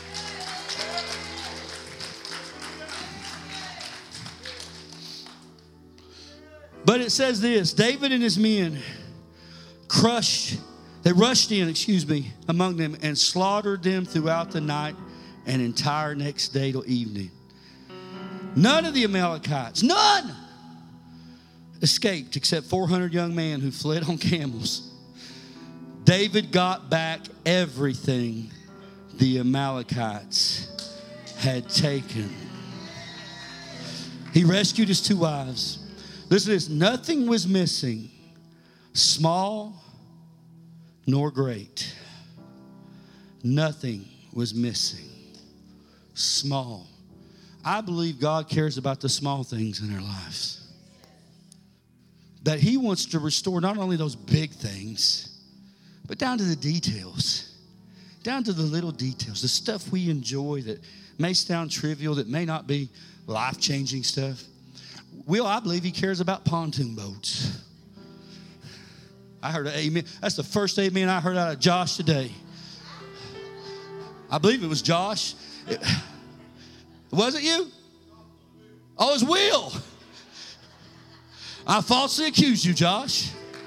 But it says this: David and his men crushed, they rushed in, excuse me, among them and slaughtered them throughout the night and entire next day till evening. None of the Amalekites, none, escaped except four hundred young men who fled on camels. David got back everything the Amalekites had taken. He rescued his two wives. Listen to this. Nothing was missing, small nor great. Nothing was missing, small. I believe God cares about the small things in our lives. That he wants to restore not only those big things, but down to the details. down to the little details, the stuff we enjoy that may sound trivial, that may not be life-changing stuff. Will, I believe he cares about pontoon boats. I heard an amen. That's the first amen I heard out of Josh today. I believe it was Josh. It, was it you? Oh, it was Will. I falsely accused you, Josh.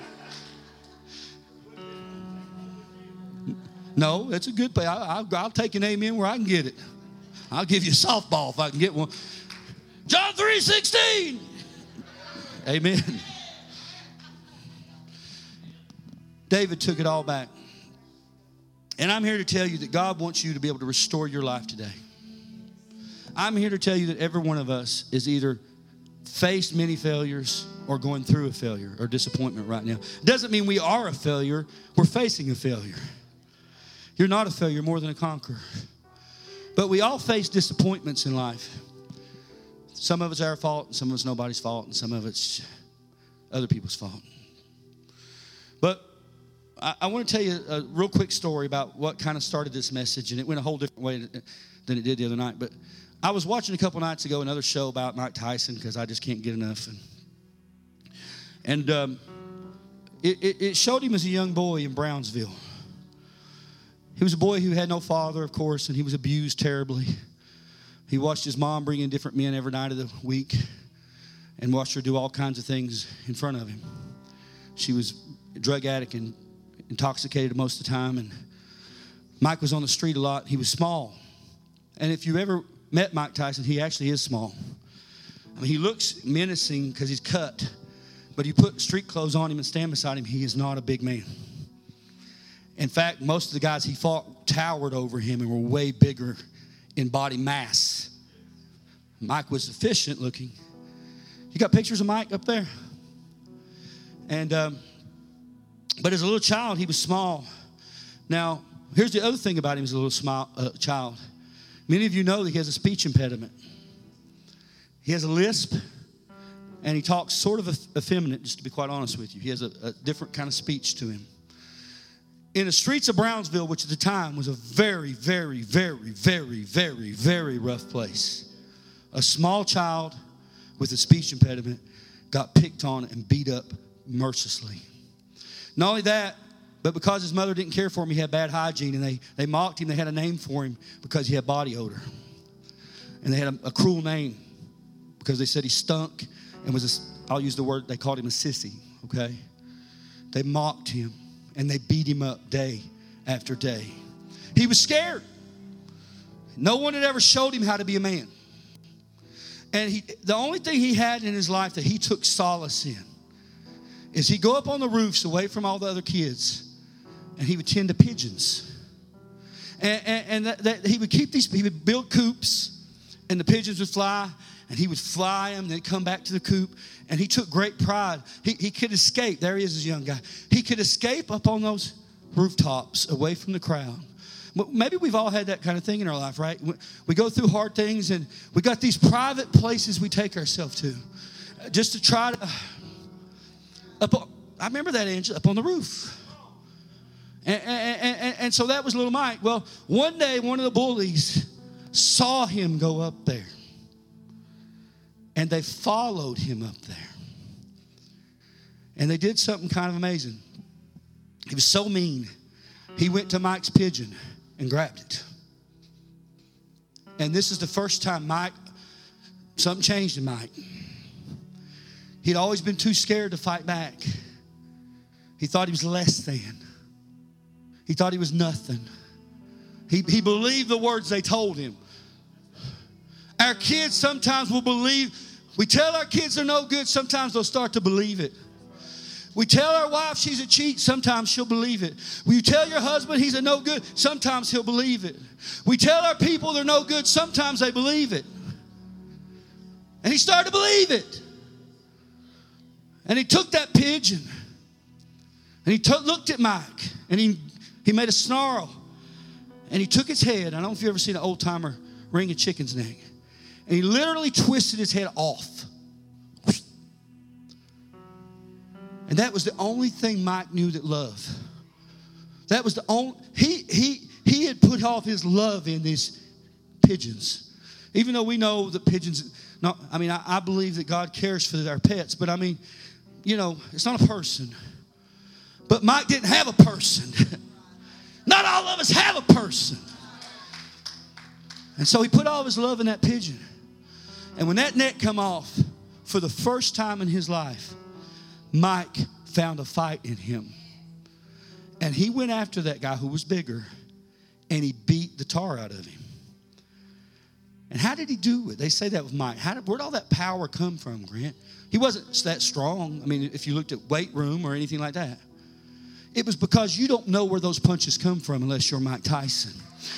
No, that's a good play. I, I, I'll take an amen where I can get it. I'll give you a softball if I can get one. John three sixteen. Amen. David took it all back. And I'm here to tell you that God wants you to be able to restore your life today. I'm here to tell you that every one of us is either faced many failures or going through a failure or disappointment right now. Doesn't mean we are a failure. We're facing a failure. You're not a failure, more than a conqueror. But we all face disappointments in life. Some of it's our fault, and some of it's nobody's fault, and some of it's other people's fault. But I, I want to tell you a real quick story about what kind of started this message, and it went a whole different way than it did the other night. But I was watching a couple nights ago another show about Mike Tyson because I just can't get enough. And, and um, it, it, it showed him as a young boy in Brownsville. He was a boy who had no father, of course, and he was abused terribly. He watched his mom bring in different men every night of the week and watched her do all kinds of things in front of him. She was a drug addict and intoxicated most of the time, and Mike was on the street a lot. He was small. And if you ever met Mike Tyson, he actually is small. I mean, he looks menacing because he's cut, but you put street clothes on him and stand beside him, he is not a big man. In fact, most of the guys he fought towered over him and were way bigger in body mass. Mike was efficient looking. You got pictures of Mike up there? And, um, but as a little child, he was small. Now, here's the other thing about him as a little small, uh, child. Many of you know that he has a speech impediment. He has a lisp, and he talks sort of effeminate, just to be quite honest with you. He has a, a different kind of speech to him. In the streets of Brownsville, which at the time was a very, very, very, very, very, very rough place, a small child with a speech impediment got picked on and beat up mercilessly. Not only that, but because his mother didn't care for him, he had bad hygiene, and they, they mocked him. They had a name for him because he had body odor. And they had a, a cruel name because they said he stunk and was, a, I'll use the word, they called him a sissy, okay? They mocked him. And they beat him up day after day. He was scared. No one had ever showed him how to be a man. And he, the only thing he had in his life that he took solace in is he'd go up on the roofs away from all the other kids, and he would tend to pigeons. And, and, and that, that he would keep these, he would build coops, and the pigeons would fly, and he would fly them, then come back to the coop. And he took great pride. He, he could escape. There he is, this young guy. He could escape up on those rooftops away from the crowd. Maybe we've all had that kind of thing in our life, right? We go through hard things, and we got these private places we take ourselves to just to try to, up on, I remember that, Angela, up on the roof. And, and, and, and so that was little Mike. Well, one day, one of the bullies saw him go up there. And they followed him up there. And they did something kind of amazing. He was so mean. He went to Mike's pigeon and grabbed it. And this is the first time Mike, something changed in Mike. He'd always been too scared to fight back. He thought he was less than. He thought he was nothing. He, he believed the words they told him. Our kids sometimes will believe. We tell our kids they're no good. Sometimes they'll start to believe it. We tell our wife she's a cheat. Sometimes she'll believe it. We tell your husband he's a no good. Sometimes he'll believe it. We tell our people they're no good. Sometimes they believe it. And he started to believe it. And he took that pigeon. And he took, looked at Mike. And he, he made a snarl. And he took his head. I don't know if you've ever seen an old timer wring a chicken's neck. And he literally twisted his head off. And that was the only thing Mike knew that love. That was the only, he, he, he had put all his love in these pigeons. Even though we know that pigeons, not, I mean, I, I believe that God cares for our pets, but I mean, you know, it's not a person. But Mike didn't have a person. Not all of us have a person. And so he put all of his love in that pigeon. And when that net come off, for the first time in his life, Mike found a fight in him. And he went after that guy who was bigger, and he beat the tar out of him. And how did he do it? They say that with Mike. How did, where'd all that power come from, Grant? He wasn't that strong. I mean, if you looked at weight room or anything like that. It was because you don't know where those punches come from unless you're Mike Tyson.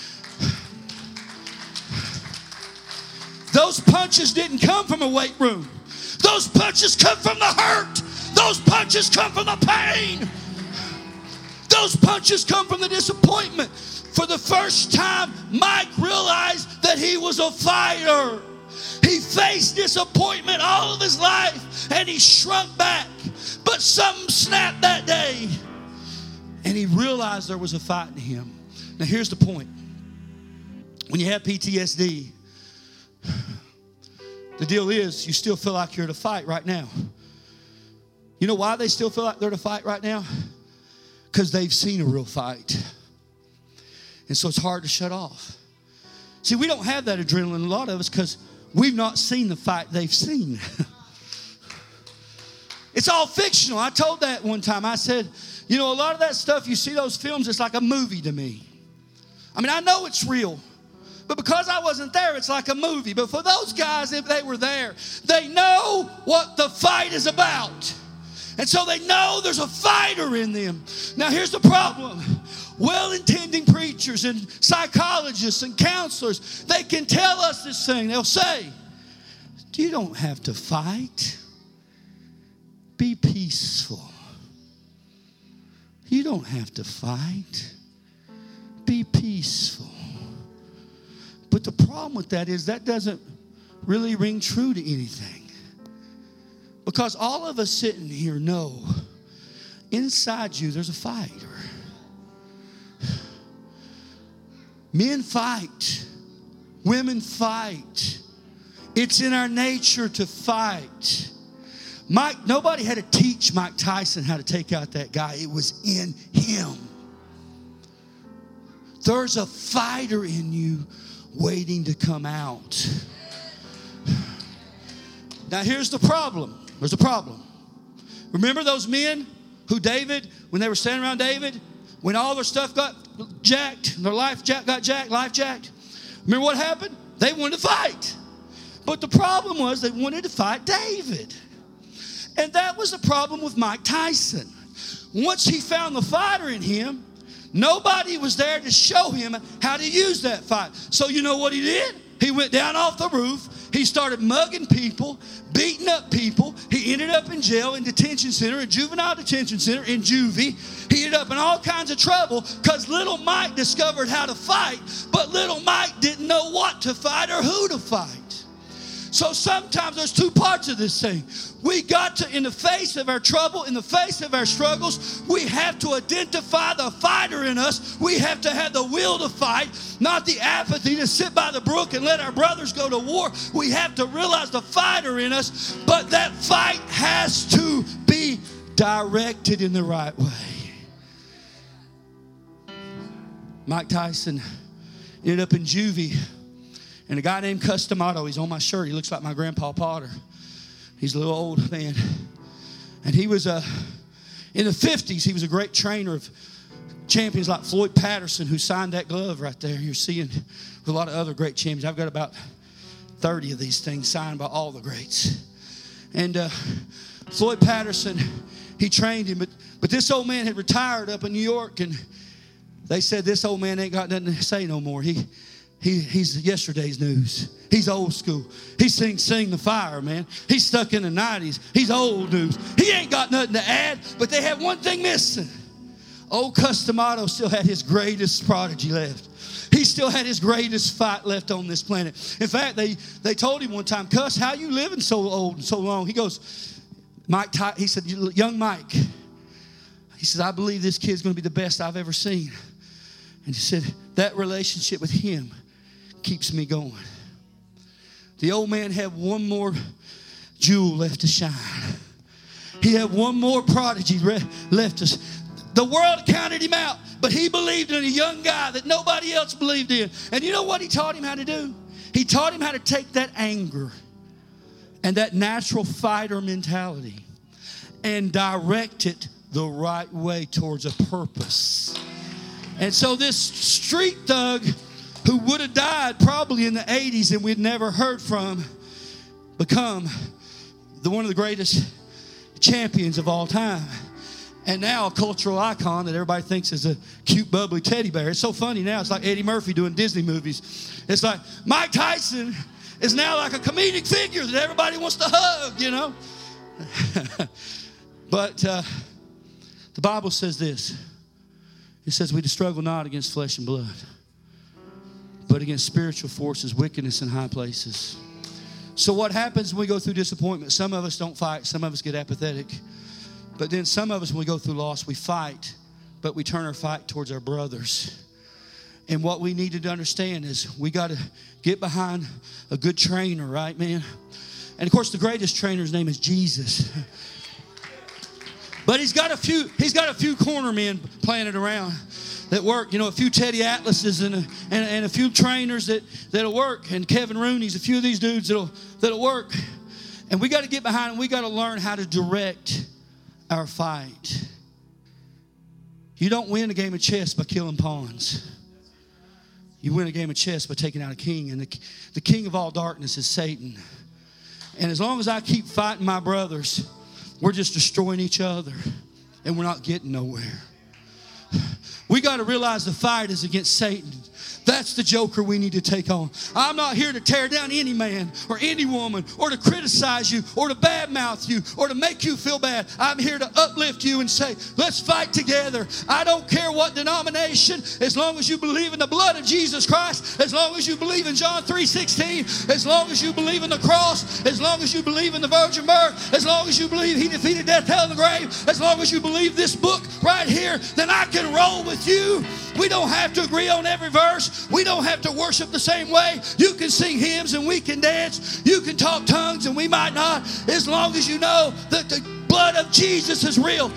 Those punches didn't come from a weight room. Those punches come from the hurt. Those punches come from the pain. Those punches come from the disappointment. For the first time, Mike realized that he was a fighter. He faced disappointment all of his life, and he shrunk back. But something snapped that day, and he realized there was a fight in him. Now, here's the point. When you have P T S D, the deal is you still feel like you're at a fight right now. You know why they still feel like they're at a fight right now? Because they've seen a real fight. And so it's hard to shut off. See, we don't have that adrenaline, a lot of us, because we've not seen the fight they've seen. It's all fictional. I told that one time. I said, you know, a lot of that stuff, you see those films, it's like a movie to me. I mean, I know it's real. But because I wasn't there, it's like a movie. But for those guys, if they were there, they know what the fight is about. And so they know there's a fighter in them. Now, here's the problem. Well-intending preachers and psychologists and counselors, they can tell us this thing. They'll say, you don't have to fight. Be peaceful. You don't have to fight. Be peaceful. But the problem with that is that doesn't really ring true to anything. Because all of us sitting here know inside you there's a fighter. Men fight. Women fight. It's in our nature to fight. Mike, nobody had to teach Mike Tyson how to take out that guy. It was in him. There's a fighter in you waiting to come out. Now here's the problem. There's a problem. Remember those men who David, when they were standing around David, when all their stuff got jacked, their life jack, got jacked, life jacked? Remember what happened? They wanted to fight. But the problem was they wanted to fight David. And that was the problem with Mike Tyson. Once he found the fighter in him, nobody was there to show him how to use that fight. So you know what he did? He went down off the roof. He started mugging people, beating up people. He ended up in jail, in detention center, in juvenile detention center, in juvie. He ended up in all kinds of trouble because little Mike discovered how to fight, but little Mike didn't know what to fight or who to fight. So sometimes there's two parts of this thing. We got to, in the face of our trouble, in the face of our struggles, we have to identify the fighter in us. We have to have the will to fight, not the apathy to sit by the brook and let our brothers go to war. We have to realize the fighter in us, but that fight has to be directed in the right way. Mike Tyson ended up in juvie. And a guy named Customato, he's on my shirt. He looks like my grandpa Potter. He's a little old man. And he was, uh, in the fifties, he was a great trainer of champions like Floyd Patterson, who signed that glove right there. You're seeing with a lot of other great champions. I've got about thirty of these things signed by all the greats. And uh, Floyd Patterson, he trained him. But, but this old man had retired up in New York. And they said, this old man ain't got nothing to say no more. He... He, he's yesterday's news. He's old school. He sings Sing the Fire, man. He's stuck in the nineties. He's old news. He ain't got nothing to add, but they had one thing missing. Old Customato still had his greatest prodigy left. He still had his greatest fight left on this planet. In fact, they, they told him one time, Cuss, how you living so old and so long? He goes, Mike, Ty, he said, young Mike, he said, I believe this kid's going to be the best I've ever seen. And he said, that relationship with him keeps me going. The old man had one more jewel left to shine. He had one more prodigy left us. The world counted him out, but he believed in a young guy that nobody else believed in. And you know what he taught him how to do? He taught him how to take that anger and that natural fighter mentality and direct it the right way towards a purpose. And so this street thug who would have died probably in the eighties and we'd never heard from, become the one of the greatest champions of all time. And now a cultural icon that everybody thinks is a cute, bubbly teddy bear. It's so funny now. It's like Eddie Murphy doing Disney movies. It's like Mike Tyson is now like a comedic figure that everybody wants to hug, you know. But uh, the Bible says this. It says we struggle not against flesh and blood, but against spiritual forces, wickedness in high places. So what happens when we go through disappointment? Some of us don't fight. Some of us get apathetic. But then some of us, when we go through loss, we fight, but we turn our fight towards our brothers. And what we need to understand is we got to get behind a good trainer, right, man? And, of course, the greatest trainer's name is Jesus. But he's got a few, he's got a few corner men planted around that work. You know, a few Teddy Atlases and a, and, and a few trainers that, that'll work. And Kevin Rooney's, a few of these dudes that'll, that'll work. And we got to get behind them. We got to learn how to direct our fight. You don't win a game of chess by killing pawns. You win a game of chess by taking out a king. And the, the king of all darkness is Satan. And as long as I keep fighting my brothers, we're just destroying each other. And we're not getting nowhere. We got to realize the fight is against Satan. That's the joker we need to take on. I'm not here to tear down any man or any woman or to criticize you or to badmouth you or to make you feel bad. I'm here to uplift you and say, let's fight together. I don't care what denomination, as long as you believe in the blood of Jesus Christ, as long as you believe in John three sixteen, as long as you believe in the cross, as long as you believe in the virgin birth, as long as you believe he defeated death, hell, and the grave, as long as you believe this book right here, then I can roll with you. We don't have to agree on every verse. We don't have to worship the same way. You can sing hymns and we can dance. You can talk tongues and we might not, as long as you know that the blood of Jesus is real.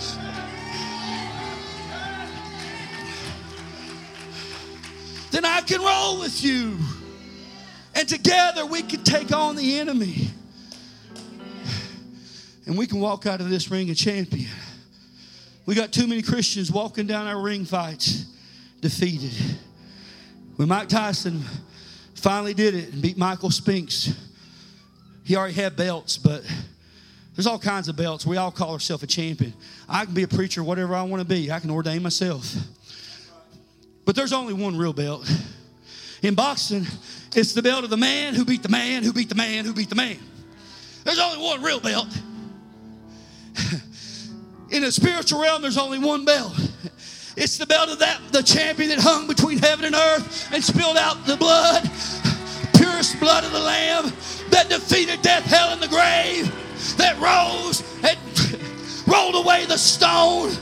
Then I can roll with you. And together we can take on the enemy. And we can walk out of this ring a champion. We got too many Christians walking down our ring fights defeated. When Mike Tyson finally did it and beat Michael Spinks, he already had belts, but there's all kinds of belts. We all call ourselves a champion. I can be a preacher, whatever I want to be. I can ordain myself. But there's only one real belt. In boxing, it's the belt of the man who beat the man, who beat the man, who beat the man. There's only one real belt. In the spiritual realm, there's only one belt. It's the belt of that, the champion that hung between heaven and earth and spilled out the blood, purest blood of the Lamb, that defeated death, hell, and the grave, that rose and rolled away the stone,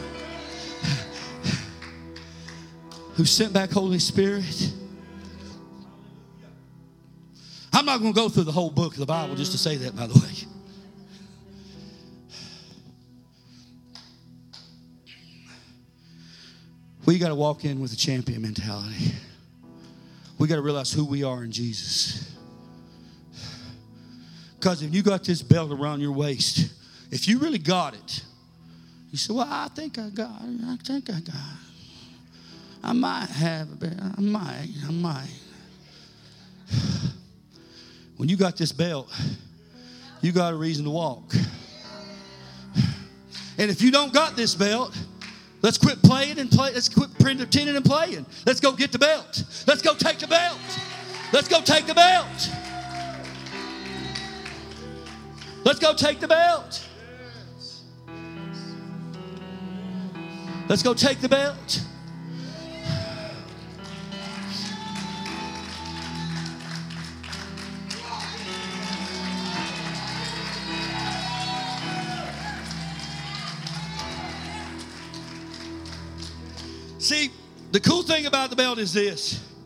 who sent back Holy Spirit. I'm not going to go through the whole book of the Bible just to say that, by the way. We got to walk in with a champion mentality. We got to realize who we are in Jesus. Because if you got this belt around your waist, if you really got it, you say, well, I think I got it. I think I got it. I might have a belt. I might. I might. When you got this belt, you got a reason to walk. And if you don't got this belt, let's quit playing and play. Let's quit pretending and playing. Let's go get the belt. Let's go take the belt. Let's go take the belt. Let's go take the belt. Let's go take the belt. See, the cool thing about the belt is this.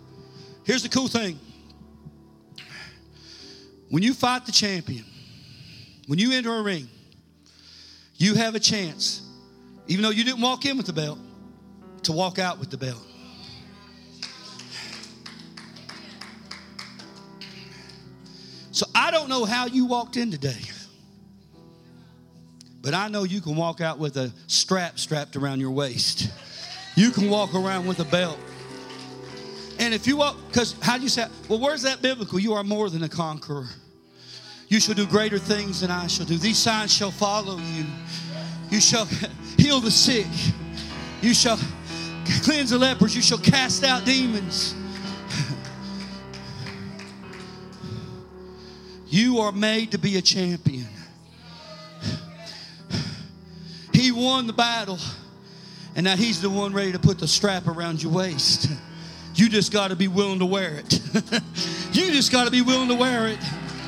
Here's the cool thing. When you fight the champion, when you enter a ring, you have a chance, even though you didn't walk in with the belt, to walk out with the belt. So I don't know how you walked in today, but I know you can walk out with a strap strapped around your waist. You can walk around with a belt. And if you walk, because how do you say, well, where's that biblical? You are more than a conqueror. You shall do greater things than I shall do. These signs shall follow you. You shall heal the sick. You shall cleanse the lepers. You shall cast out demons. You are made to be a champion. He won the battle, and now he's the one ready to put the strap around your waist. You just got to be willing to wear it. You just got to be willing to wear it.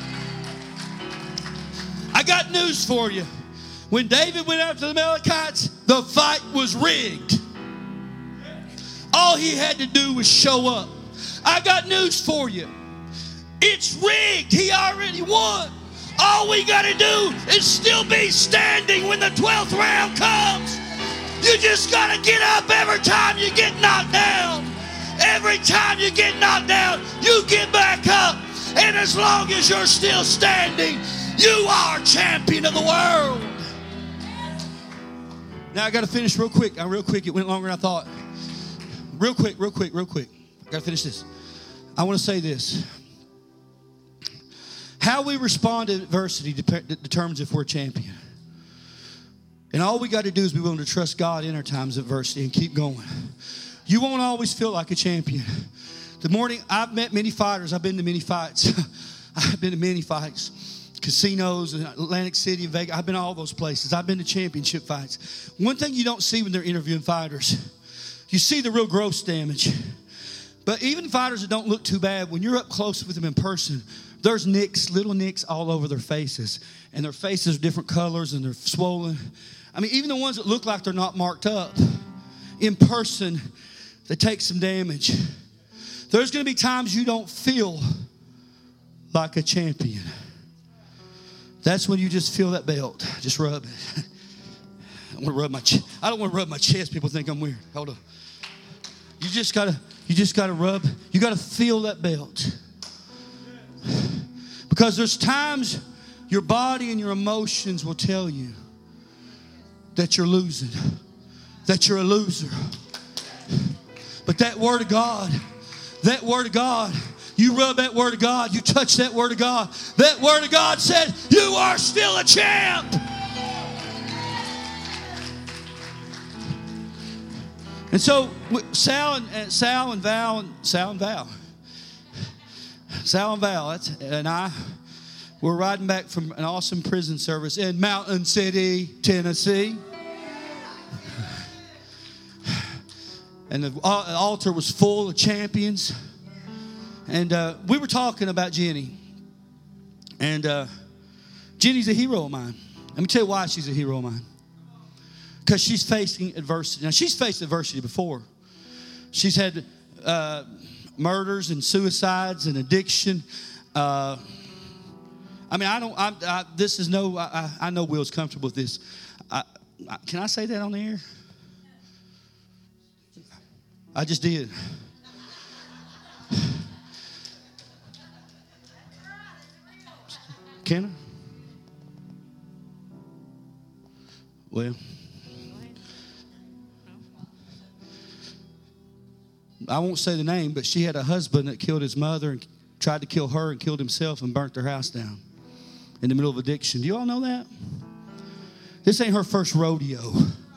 I got news for you. When David went after the Amalekites, the fight was rigged. All he had to do was show up. I got news for you. It's rigged. He already won. All we got to do is still be standing when the twelfth round comes. You just got to get up every time you get knocked down. Every time you get knocked down, you get back up. And as long as you're still standing, you are champion of the world. Now I got to finish real quick. Uh, real quick. It went longer than I thought. Real quick, real quick, real quick. I got to finish this. I want to say this. How we respond to adversity determines if we're a champion. And all we got to do is be willing to trust God in our times of adversity and keep going. You won't always feel like a champion. The morning, I've met many fighters. I've been to many fights. I've been to many fights. Casinos in Atlantic City and Vegas. I've been to all those places. I've been to championship fights. One thing you don't see when they're interviewing fighters, you see the real gross damage. But even fighters that don't look too bad, when you're up close with them in person, there's nicks, little nicks all over their faces. And their faces are different colors and they're swollen. I mean, even the ones that look like they're not marked up, in person, they take some damage. There's going to be times you don't feel like a champion. That's when you just feel that belt. Just rub it. I don't want to rub my ch- I don't want to rub my chest. People think I'm weird. Hold on. You just gotta, you just gotta rub. You gotta feel that belt. Because there's times your body and your emotions will tell you that you're losing, that you're a loser. But that word of God, that word of God, you rub that word of God, you touch that word of God, that word of God said, you are still a champ. And so Sal and, and Sal and Val and Sal and Val, Sal and Val, that's, and I, we're riding back from an awesome prison service in Mountain City, Tennessee. And the altar was full of champions. And uh, we were talking about Jenny. And uh, Jenny's a hero of mine. Let me tell you why she's a hero of mine. Because she's facing adversity. Now, she's faced adversity before. She's had uh, murders and suicides and addiction. Uh, I mean, I don't, I, I, this is no, I, I know Will's comfortable with this. I, I, can I say that on the air? I just did. Can I? Well, I won't say the name, but she had a husband that killed his mother and tried to kill her and killed himself and burnt their house down in the middle of addiction. Do you all know that? This ain't her first rodeo.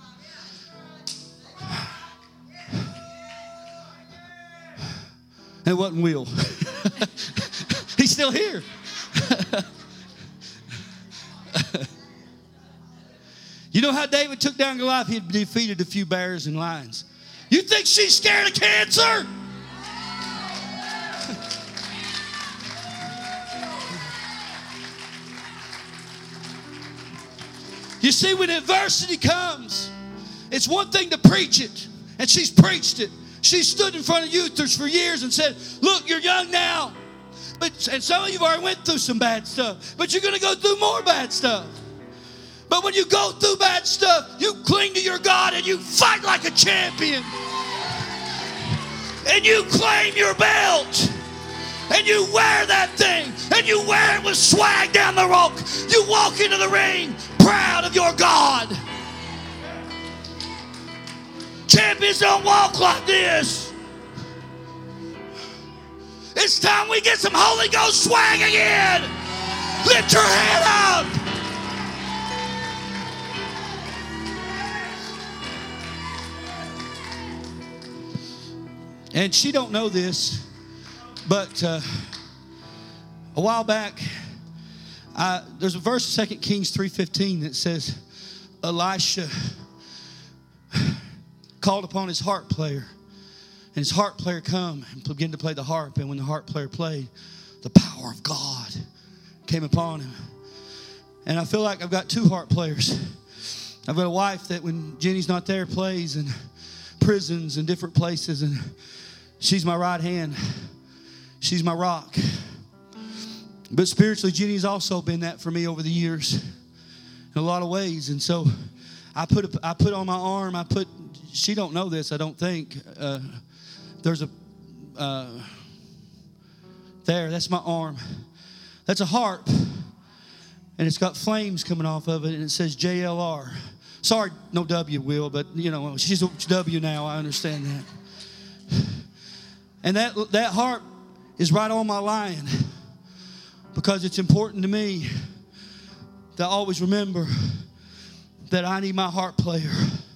It wasn't Will. He's still here. You know how David took down Goliath? He had defeated a few bears and lions. You think she's scared of cancer? You see, when adversity comes, it's one thing to preach it, and she's preached it. She stood in front of youthers for years and said, look, you're young now. But, and some of you have already went through some bad stuff. But you're going to go through more bad stuff. But when you go through bad stuff, you cling to your God and you fight like a champion. And you claim your belt. And you wear that thing. And you wear it with swag down the rope. You walk into the ring proud of your God. Champions don't walk like this. It's time we get some Holy Ghost swag again. Lift your head up. And she don't know this, but uh, a while back, I, there's a verse in Second Kings three fifteen that says, Elisha called upon his harp player, and his harp player come and began to play the harp. And when the harp player played, the power of God came upon him. And I feel like I've got two harp players. I've got a wife that when Jenny's not there plays in prisons and different places, and she's my right hand. She's my rock. But spiritually, Jenny's also been that for me over the years in a lot of ways. And so I put a, I put on my arm, I put, she don't know this, I don't think. Uh, there's a, uh, there, that's my arm. That's a harp. And it's got flames coming off of it, and it says J L R. Sorry, no W, Will, but, you know, she's a W now. I understand that. And that that harp is right on my lion because it's important to me to always remember that I need my harp player.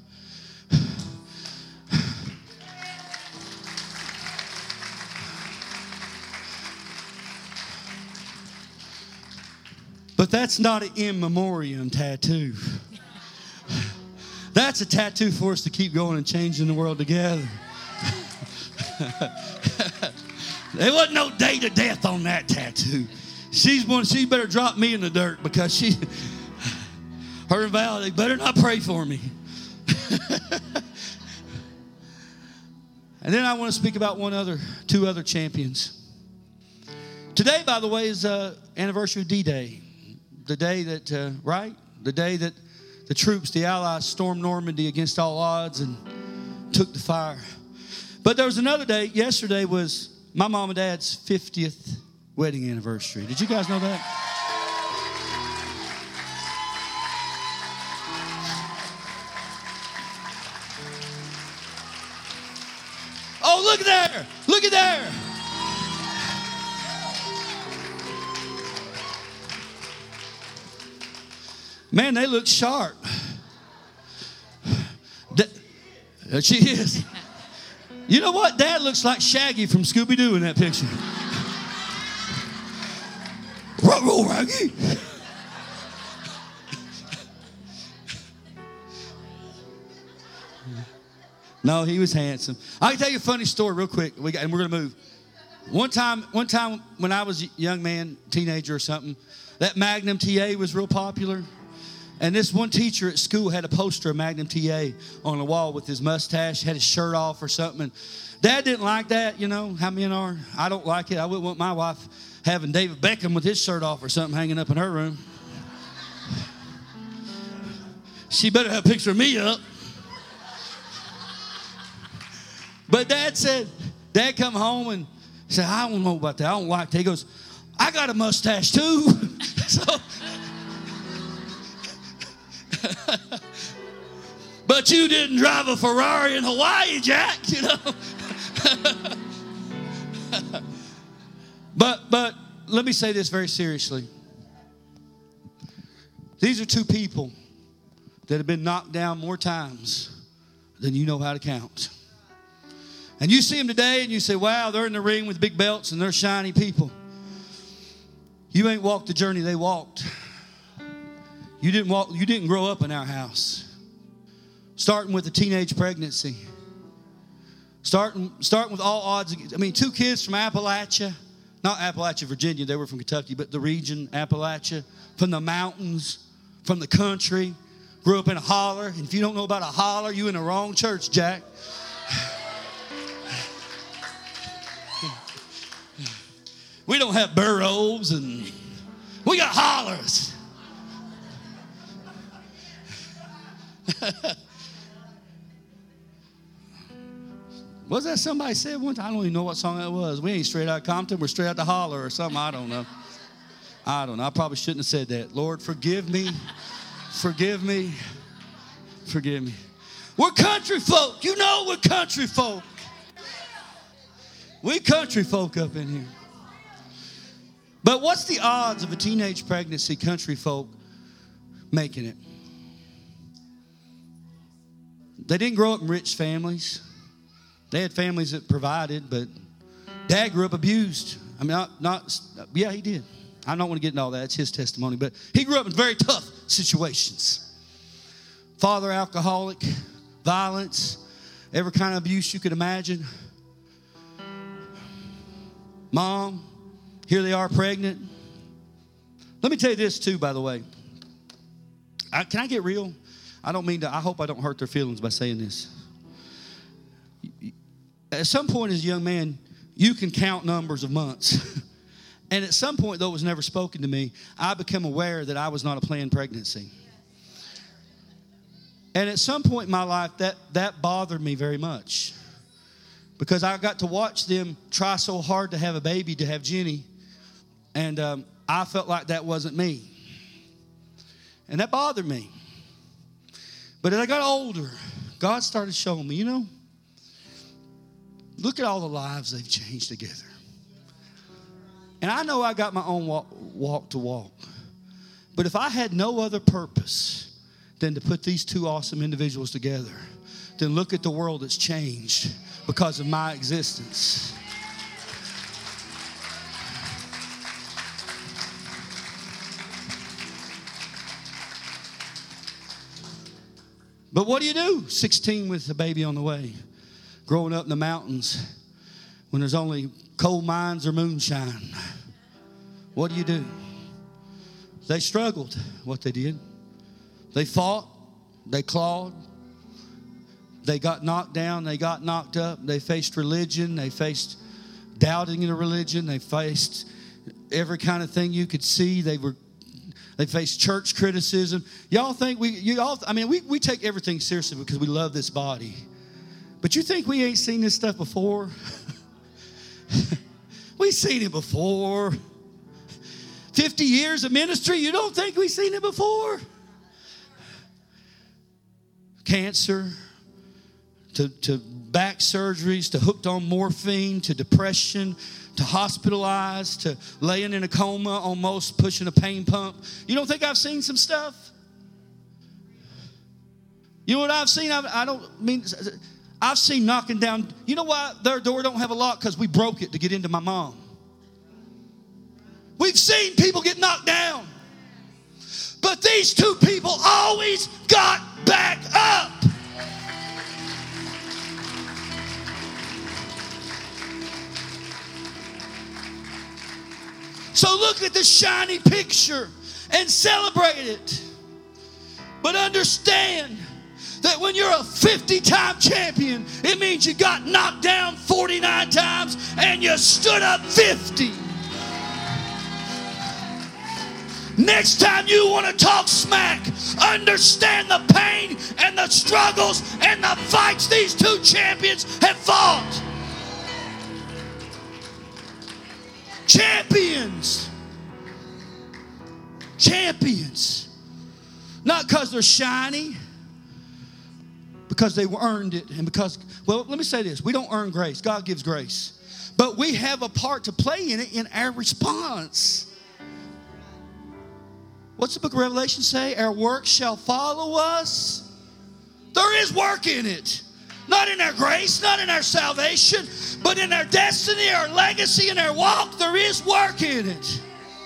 But that's not an in memoriam tattoo. That's a tattoo for us to keep going and changing the world together. There wasn't no date of death on that tattoo. She's one. She better drop me in the dirt because she, her and Val, they better not pray for me. And then I want to speak about one other, two other champions. Today, by the way, is uh, anniversary of D-Day. The day that, uh, right? The day that the troops, the Allies, stormed Normandy against all odds and took the fire. But there was another day. Yesterday was my mom and dad's fiftieth wedding anniversary. Did you guys know that? Oh, look at there. Look at there. Man, they look sharp. There she is. You know what? Dad looks like Shaggy from Scooby-Doo in that picture. Roll, Raggy. No, he was handsome. I can tell you a funny story real quick, we got, and we're going to move. One time, one time when I was a young man, teenager or something, that Magnum T A was real popular. And this one teacher at school had a poster of Magnum T A on the wall with his mustache, had his shirt off or something. And Dad didn't like that, you know, how men are. I don't like it. I wouldn't want my wife having David Beckham with his shirt off or something hanging up in her room. She better have a picture of me up. But Dad said, Dad come home and said, I don't know about that. I don't like that. He goes, I got a mustache too. So, but you didn't drive a Ferrari in Hawaii, Jack, you know. but but let me say this very seriously. These are two people that have been knocked down more times than you know how to count. And you see them today and you say, wow, they're in the ring with big belts and they're shiny people. You ain't walked the journey they walked. You didn't walk, you didn't grow up in our house. Starting with a teenage pregnancy. Starting, starting with all odds. I mean, two kids from Appalachia. Not Appalachia, Virginia. They were from Kentucky, but the region, Appalachia. From the mountains, from the country. Grew up in a holler. And if you don't know about a holler, you in the wrong church, Jack. We don't have burros and we got hollers. Was that somebody said one time? I don't even know what song that was. We ain't straight out of Compton. We're straight out the holler or something. I don't know. I don't know. I probably shouldn't have said that. Lord, forgive me. Forgive me. Forgive me. We're country folk. You know we're country folk. We country folk up in here. But what's the odds of a teenage pregnancy country folk making it? They didn't grow up in rich families. They had families that provided, but Dad grew up abused. I mean, not, not yeah, he did. I don't want to get into all that. It's his testimony. But he grew up in very tough situations. Father, alcoholic, violence, every kind of abuse you could imagine. Mom, here they are pregnant. Let me tell you this too, by the way. I, can I get real? I don't mean to, I hope I don't hurt their feelings by saying this. At some point as a young man, you can count numbers of months. And at some point, though it was never spoken to me, I became aware that I was not a planned pregnancy. And at some point in my life, that, that bothered me very much. Because I got to watch them try so hard to have a baby, to have Jenny. And um, I felt like that wasn't me. And that bothered me. But as I got older, God started showing me, you know, look at all the lives they've changed together. And I know I got my own walk, walk to walk. But if I had no other purpose than to put these two awesome individuals together, then look at the world that's changed because of my existence. But what do you do? sixteen with a baby on the way. Growing up in the mountains when there's only coal mines or moonshine. What do you do? They struggled, what they did. They fought. They clawed. They got knocked down. They got knocked up. They faced religion. They faced doubting in the religion. They faced every kind of thing you could see. They were They faced church criticism. Y'all think we, you all, I mean, we, we take everything seriously because we love this body. But you think we ain't seen this stuff before? We've seen it before. fifty years of ministry, you don't think we've seen it before? Cancer, to, to back surgeries, to hooked on morphine, to depression, to hospitalized, to laying in a coma, almost pushing a pain pump. You don't think I've seen some stuff? You know what I've seen? I've, I don't mean, I've seen knocking down. You know why their door don't have a lock? Because we broke it to get into my mom. We've seen people get knocked down. But these two people always got back up. So look at the shiny picture and celebrate it. But understand that when you're a fifty-time champion, it means you got knocked down forty-nine times and you stood up fifty. Next time you want to talk smack, understand the pain and the struggles and the fights these two champions have fought. Champions. Champions. Not because they're shiny, because they earned it. And because, well, let me say this. We don't earn grace. God gives grace. But we have a part to play in it in our response. What's the book of Revelation say? Our work shall follow us. There is work in it. Not in our grace, not in our salvation, but in our destiny, our legacy, and our walk, there is work in it.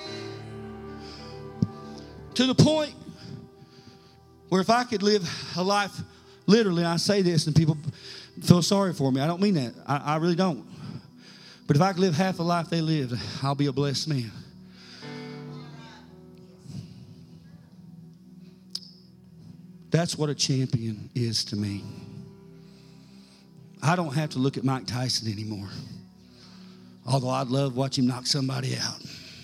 To the point where if I could live a life, literally, I say this and people feel sorry for me. I don't mean that. I, I really don't. But if I could live half the life they lived, I'll be a blessed man. That's what a champion is to me. I don't have to look at Mike Tyson anymore. Although I'd love to watch him knock somebody out.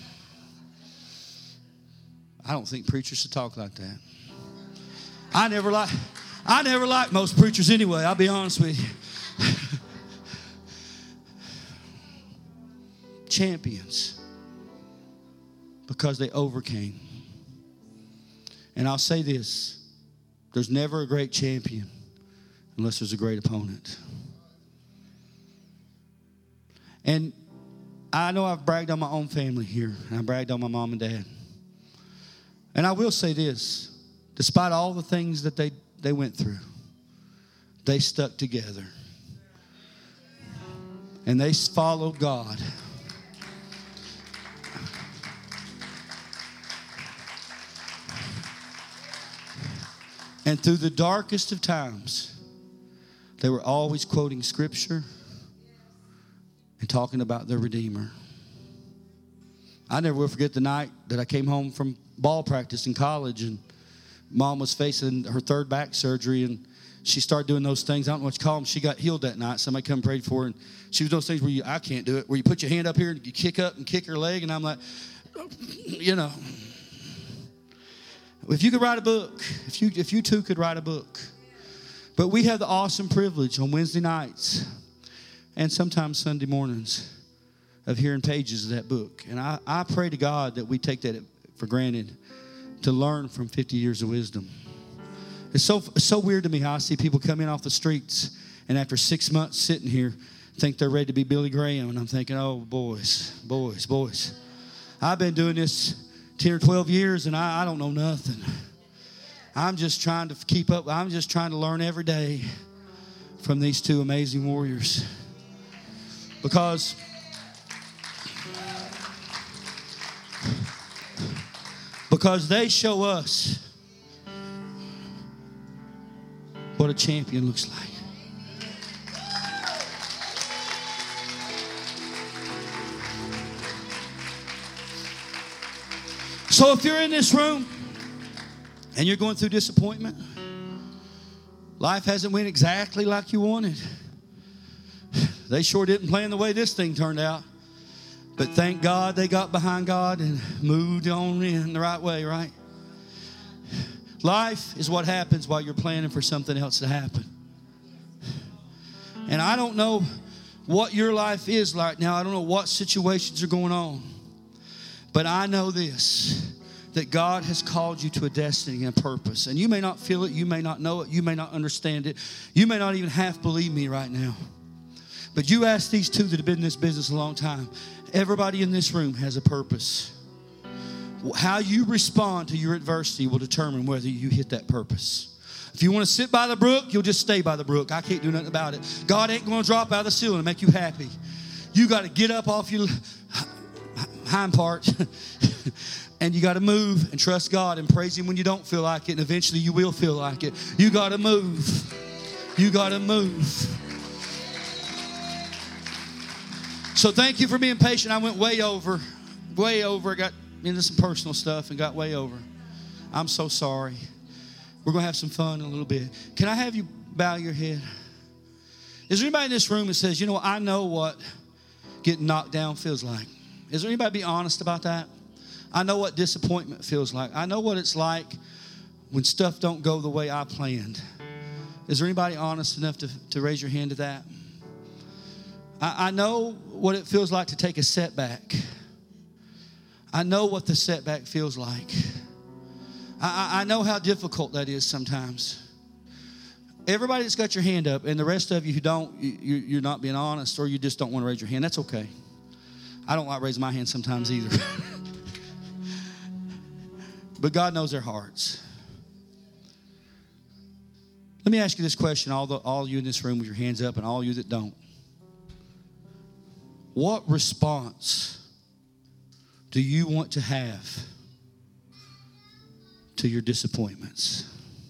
I don't think preachers should talk like that. I never like I never liked most preachers anyway, I'll be honest with you. Champions. Because they overcame. And I'll say this. There's never a great champion unless there's a great opponent. And I know I've bragged on my own family here. And I bragged on my mom and dad. And I will say this. Despite all the things that they, they went through, they stuck together. And they followed God. And through the darkest of times, they were always quoting Scripture and talking about their Redeemer. I never will forget the night that I came home from ball practice in college, and Mom was facing her third back surgery, and she started doing those things. I don't know what you call them. She got healed that night. Somebody come and prayed for her, and she was those things where you, I can't do it, where you put your hand up here and you kick up and kick her leg, and I'm like, you know. If you could write a book, if you if you two could write a book. But we have the awesome privilege on Wednesday nights and sometimes Sunday mornings of hearing pages of that book. And I, I pray to God that we take that for granted to learn from fifty years of wisdom. It's so, it's so weird to me how I see people come in off the streets and after six months sitting here think they're ready to be Billy Graham. And I'm thinking, oh, boys, boys, boys. I've been doing this ten or twelve years, and I, I don't know nothing. I'm just trying to keep up. I'm just trying to learn every day from these two amazing warriors. Because because they show us what a champion looks like. So if you're in this room and you're going through disappointment, life hasn't went exactly like you wanted. They sure didn't plan the way this thing turned out. But thank God they got behind God and moved on in the right way, right? Life is what happens while you're planning for something else to happen. And I don't know what your life is like now. I don't know what situations are going on. But I know this, that God has called you to a destiny and a purpose. And you may not feel it, you may not know it, you may not understand it. You may not even half believe me right now. But you ask these two that have been in this business a long time. Everybody in this room has a purpose. How you respond to your adversity will determine whether you hit that purpose. If you want to sit by the brook, you'll just stay by the brook. I can't do nothing about it. God ain't going to drop out of the ceiling and make you happy. You got to get up off your hind part and you got to move and trust God and praise Him when you don't feel like it, and eventually you will feel like it. You got to move. You got to move. So thank you for being patient. I went way over, way over. Got into some personal stuff and got way over. I'm so sorry. We're going to have some fun in a little bit. Can I have you bow your head? Is there anybody in this room that says, you know, I know what getting knocked down feels like? Is there anybody be honest about that? I know what disappointment feels like. I know what it's like when stuff don't go the way I planned. Is there anybody honest enough to, to raise your hand to that? I, I know what it feels like to take a setback. I know what the setback feels like. I, I know how difficult that is sometimes. Everybody that's got your hand up, and the rest of you who don't, you, you're not being honest, or you just don't want to raise your hand, that's okay. I don't like raising my hand sometimes either. But God knows their hearts. Let me ask you this question, all, the, all you in this room with your hands up and all you that don't. What response do you want to have to your disappointments?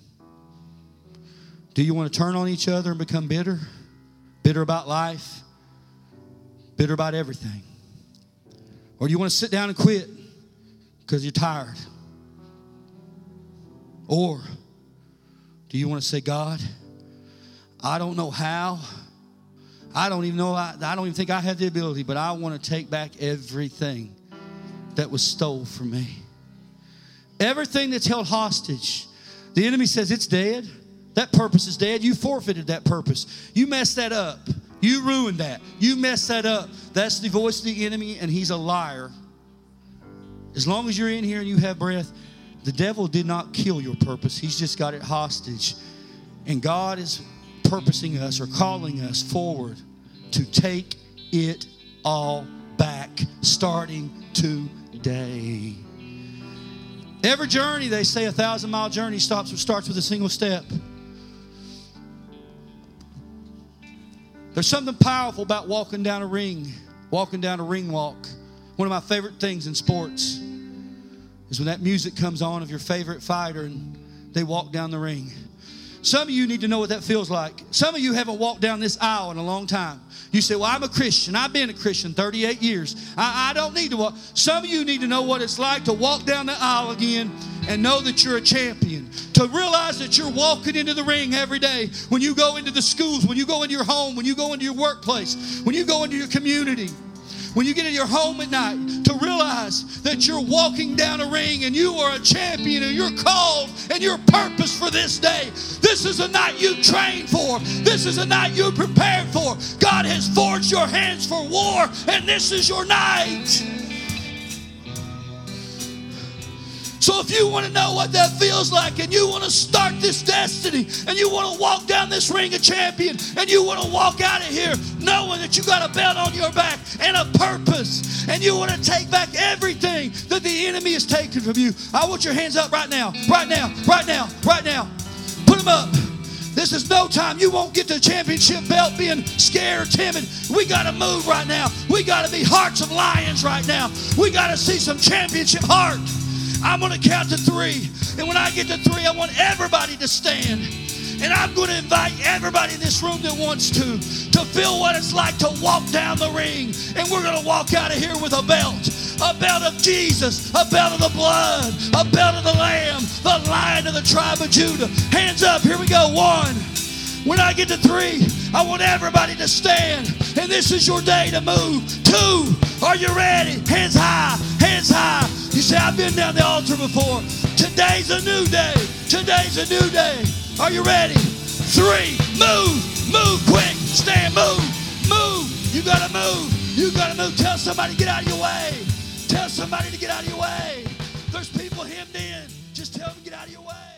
Do you want to turn on each other and become bitter? Bitter about life? Bitter about everything? Or do you want to sit down and quit because you're tired? Or do you want to say, God, I don't know how, I don't even know, I, I don't even think I have the ability, but I want to take back everything that was stole from me. Everything that's held hostage. The enemy says it's dead. That purpose is dead. You forfeited that purpose. You messed that up. You ruined that. You messed that up. That's the voice of the enemy, and he's a liar. As long as you're in here and you have breath, the devil did not kill your purpose. He's just got it hostage. And God is purposing us or calling us forward to take it all back, starting today. Every journey, they say a thousand mile journey stops, starts with a single step. There's something powerful about walking down a ring, walking down a ring walk. One of my favorite things in sports is when that music comes on of your favorite fighter and they walk down the ring. Some of you need to know what that feels like. Some of you haven't walked down this aisle in a long time. You say, well, I'm a Christian. I've been a Christian thirty-eight years. I, I don't need to walk. Some of you need to know what it's like to walk down the aisle again and know that you're a champion. To realize that you're walking into the ring every day. When you go into the schools, when you go into your home, when you go into your workplace, when you go into your community, when you get in your home at night, to realize that you're walking down a ring and you are a champion and you're called and your purpose for this day. This is a night you trained for. This is a night you prepared for. God has forged your hands for war, and this is your night. So if you want to know what that feels like and you want to start this destiny and you want to walk down this ring a champion and you want to walk out of here knowing that you got a belt on your back and a purpose and you want to take back everything that the enemy has taken from you, I want your hands up right now, right now, right now, right now. Put them up. This is no time. You won't get the championship belt being scared or timid. We got to move right now. We got to be hearts of lions right now. We got to see some championship heart. I'm going to count to three. And when I get to three, I want everybody to stand. And I'm going to invite everybody in this room that wants to, to feel what it's like to walk down the ring. And we're going to walk out of here with a belt. A belt of Jesus. A belt of the blood. A belt of the Lamb. The Lion of the tribe of Judah. Hands up. Here we go. One. When I get to three, I want everybody to stand. And this is your day to move. Two. Are you ready? Hands high. Hands high. You say, I've been down the altar before. Today's a new day. Today's a new day. Are you ready? Three. Move. Move quick. Stand. Move. Move. You got to move. You got to move. Tell somebody to get out of your way. Tell somebody to get out of your way. There's people hemmed in. Just tell them to get out of your way.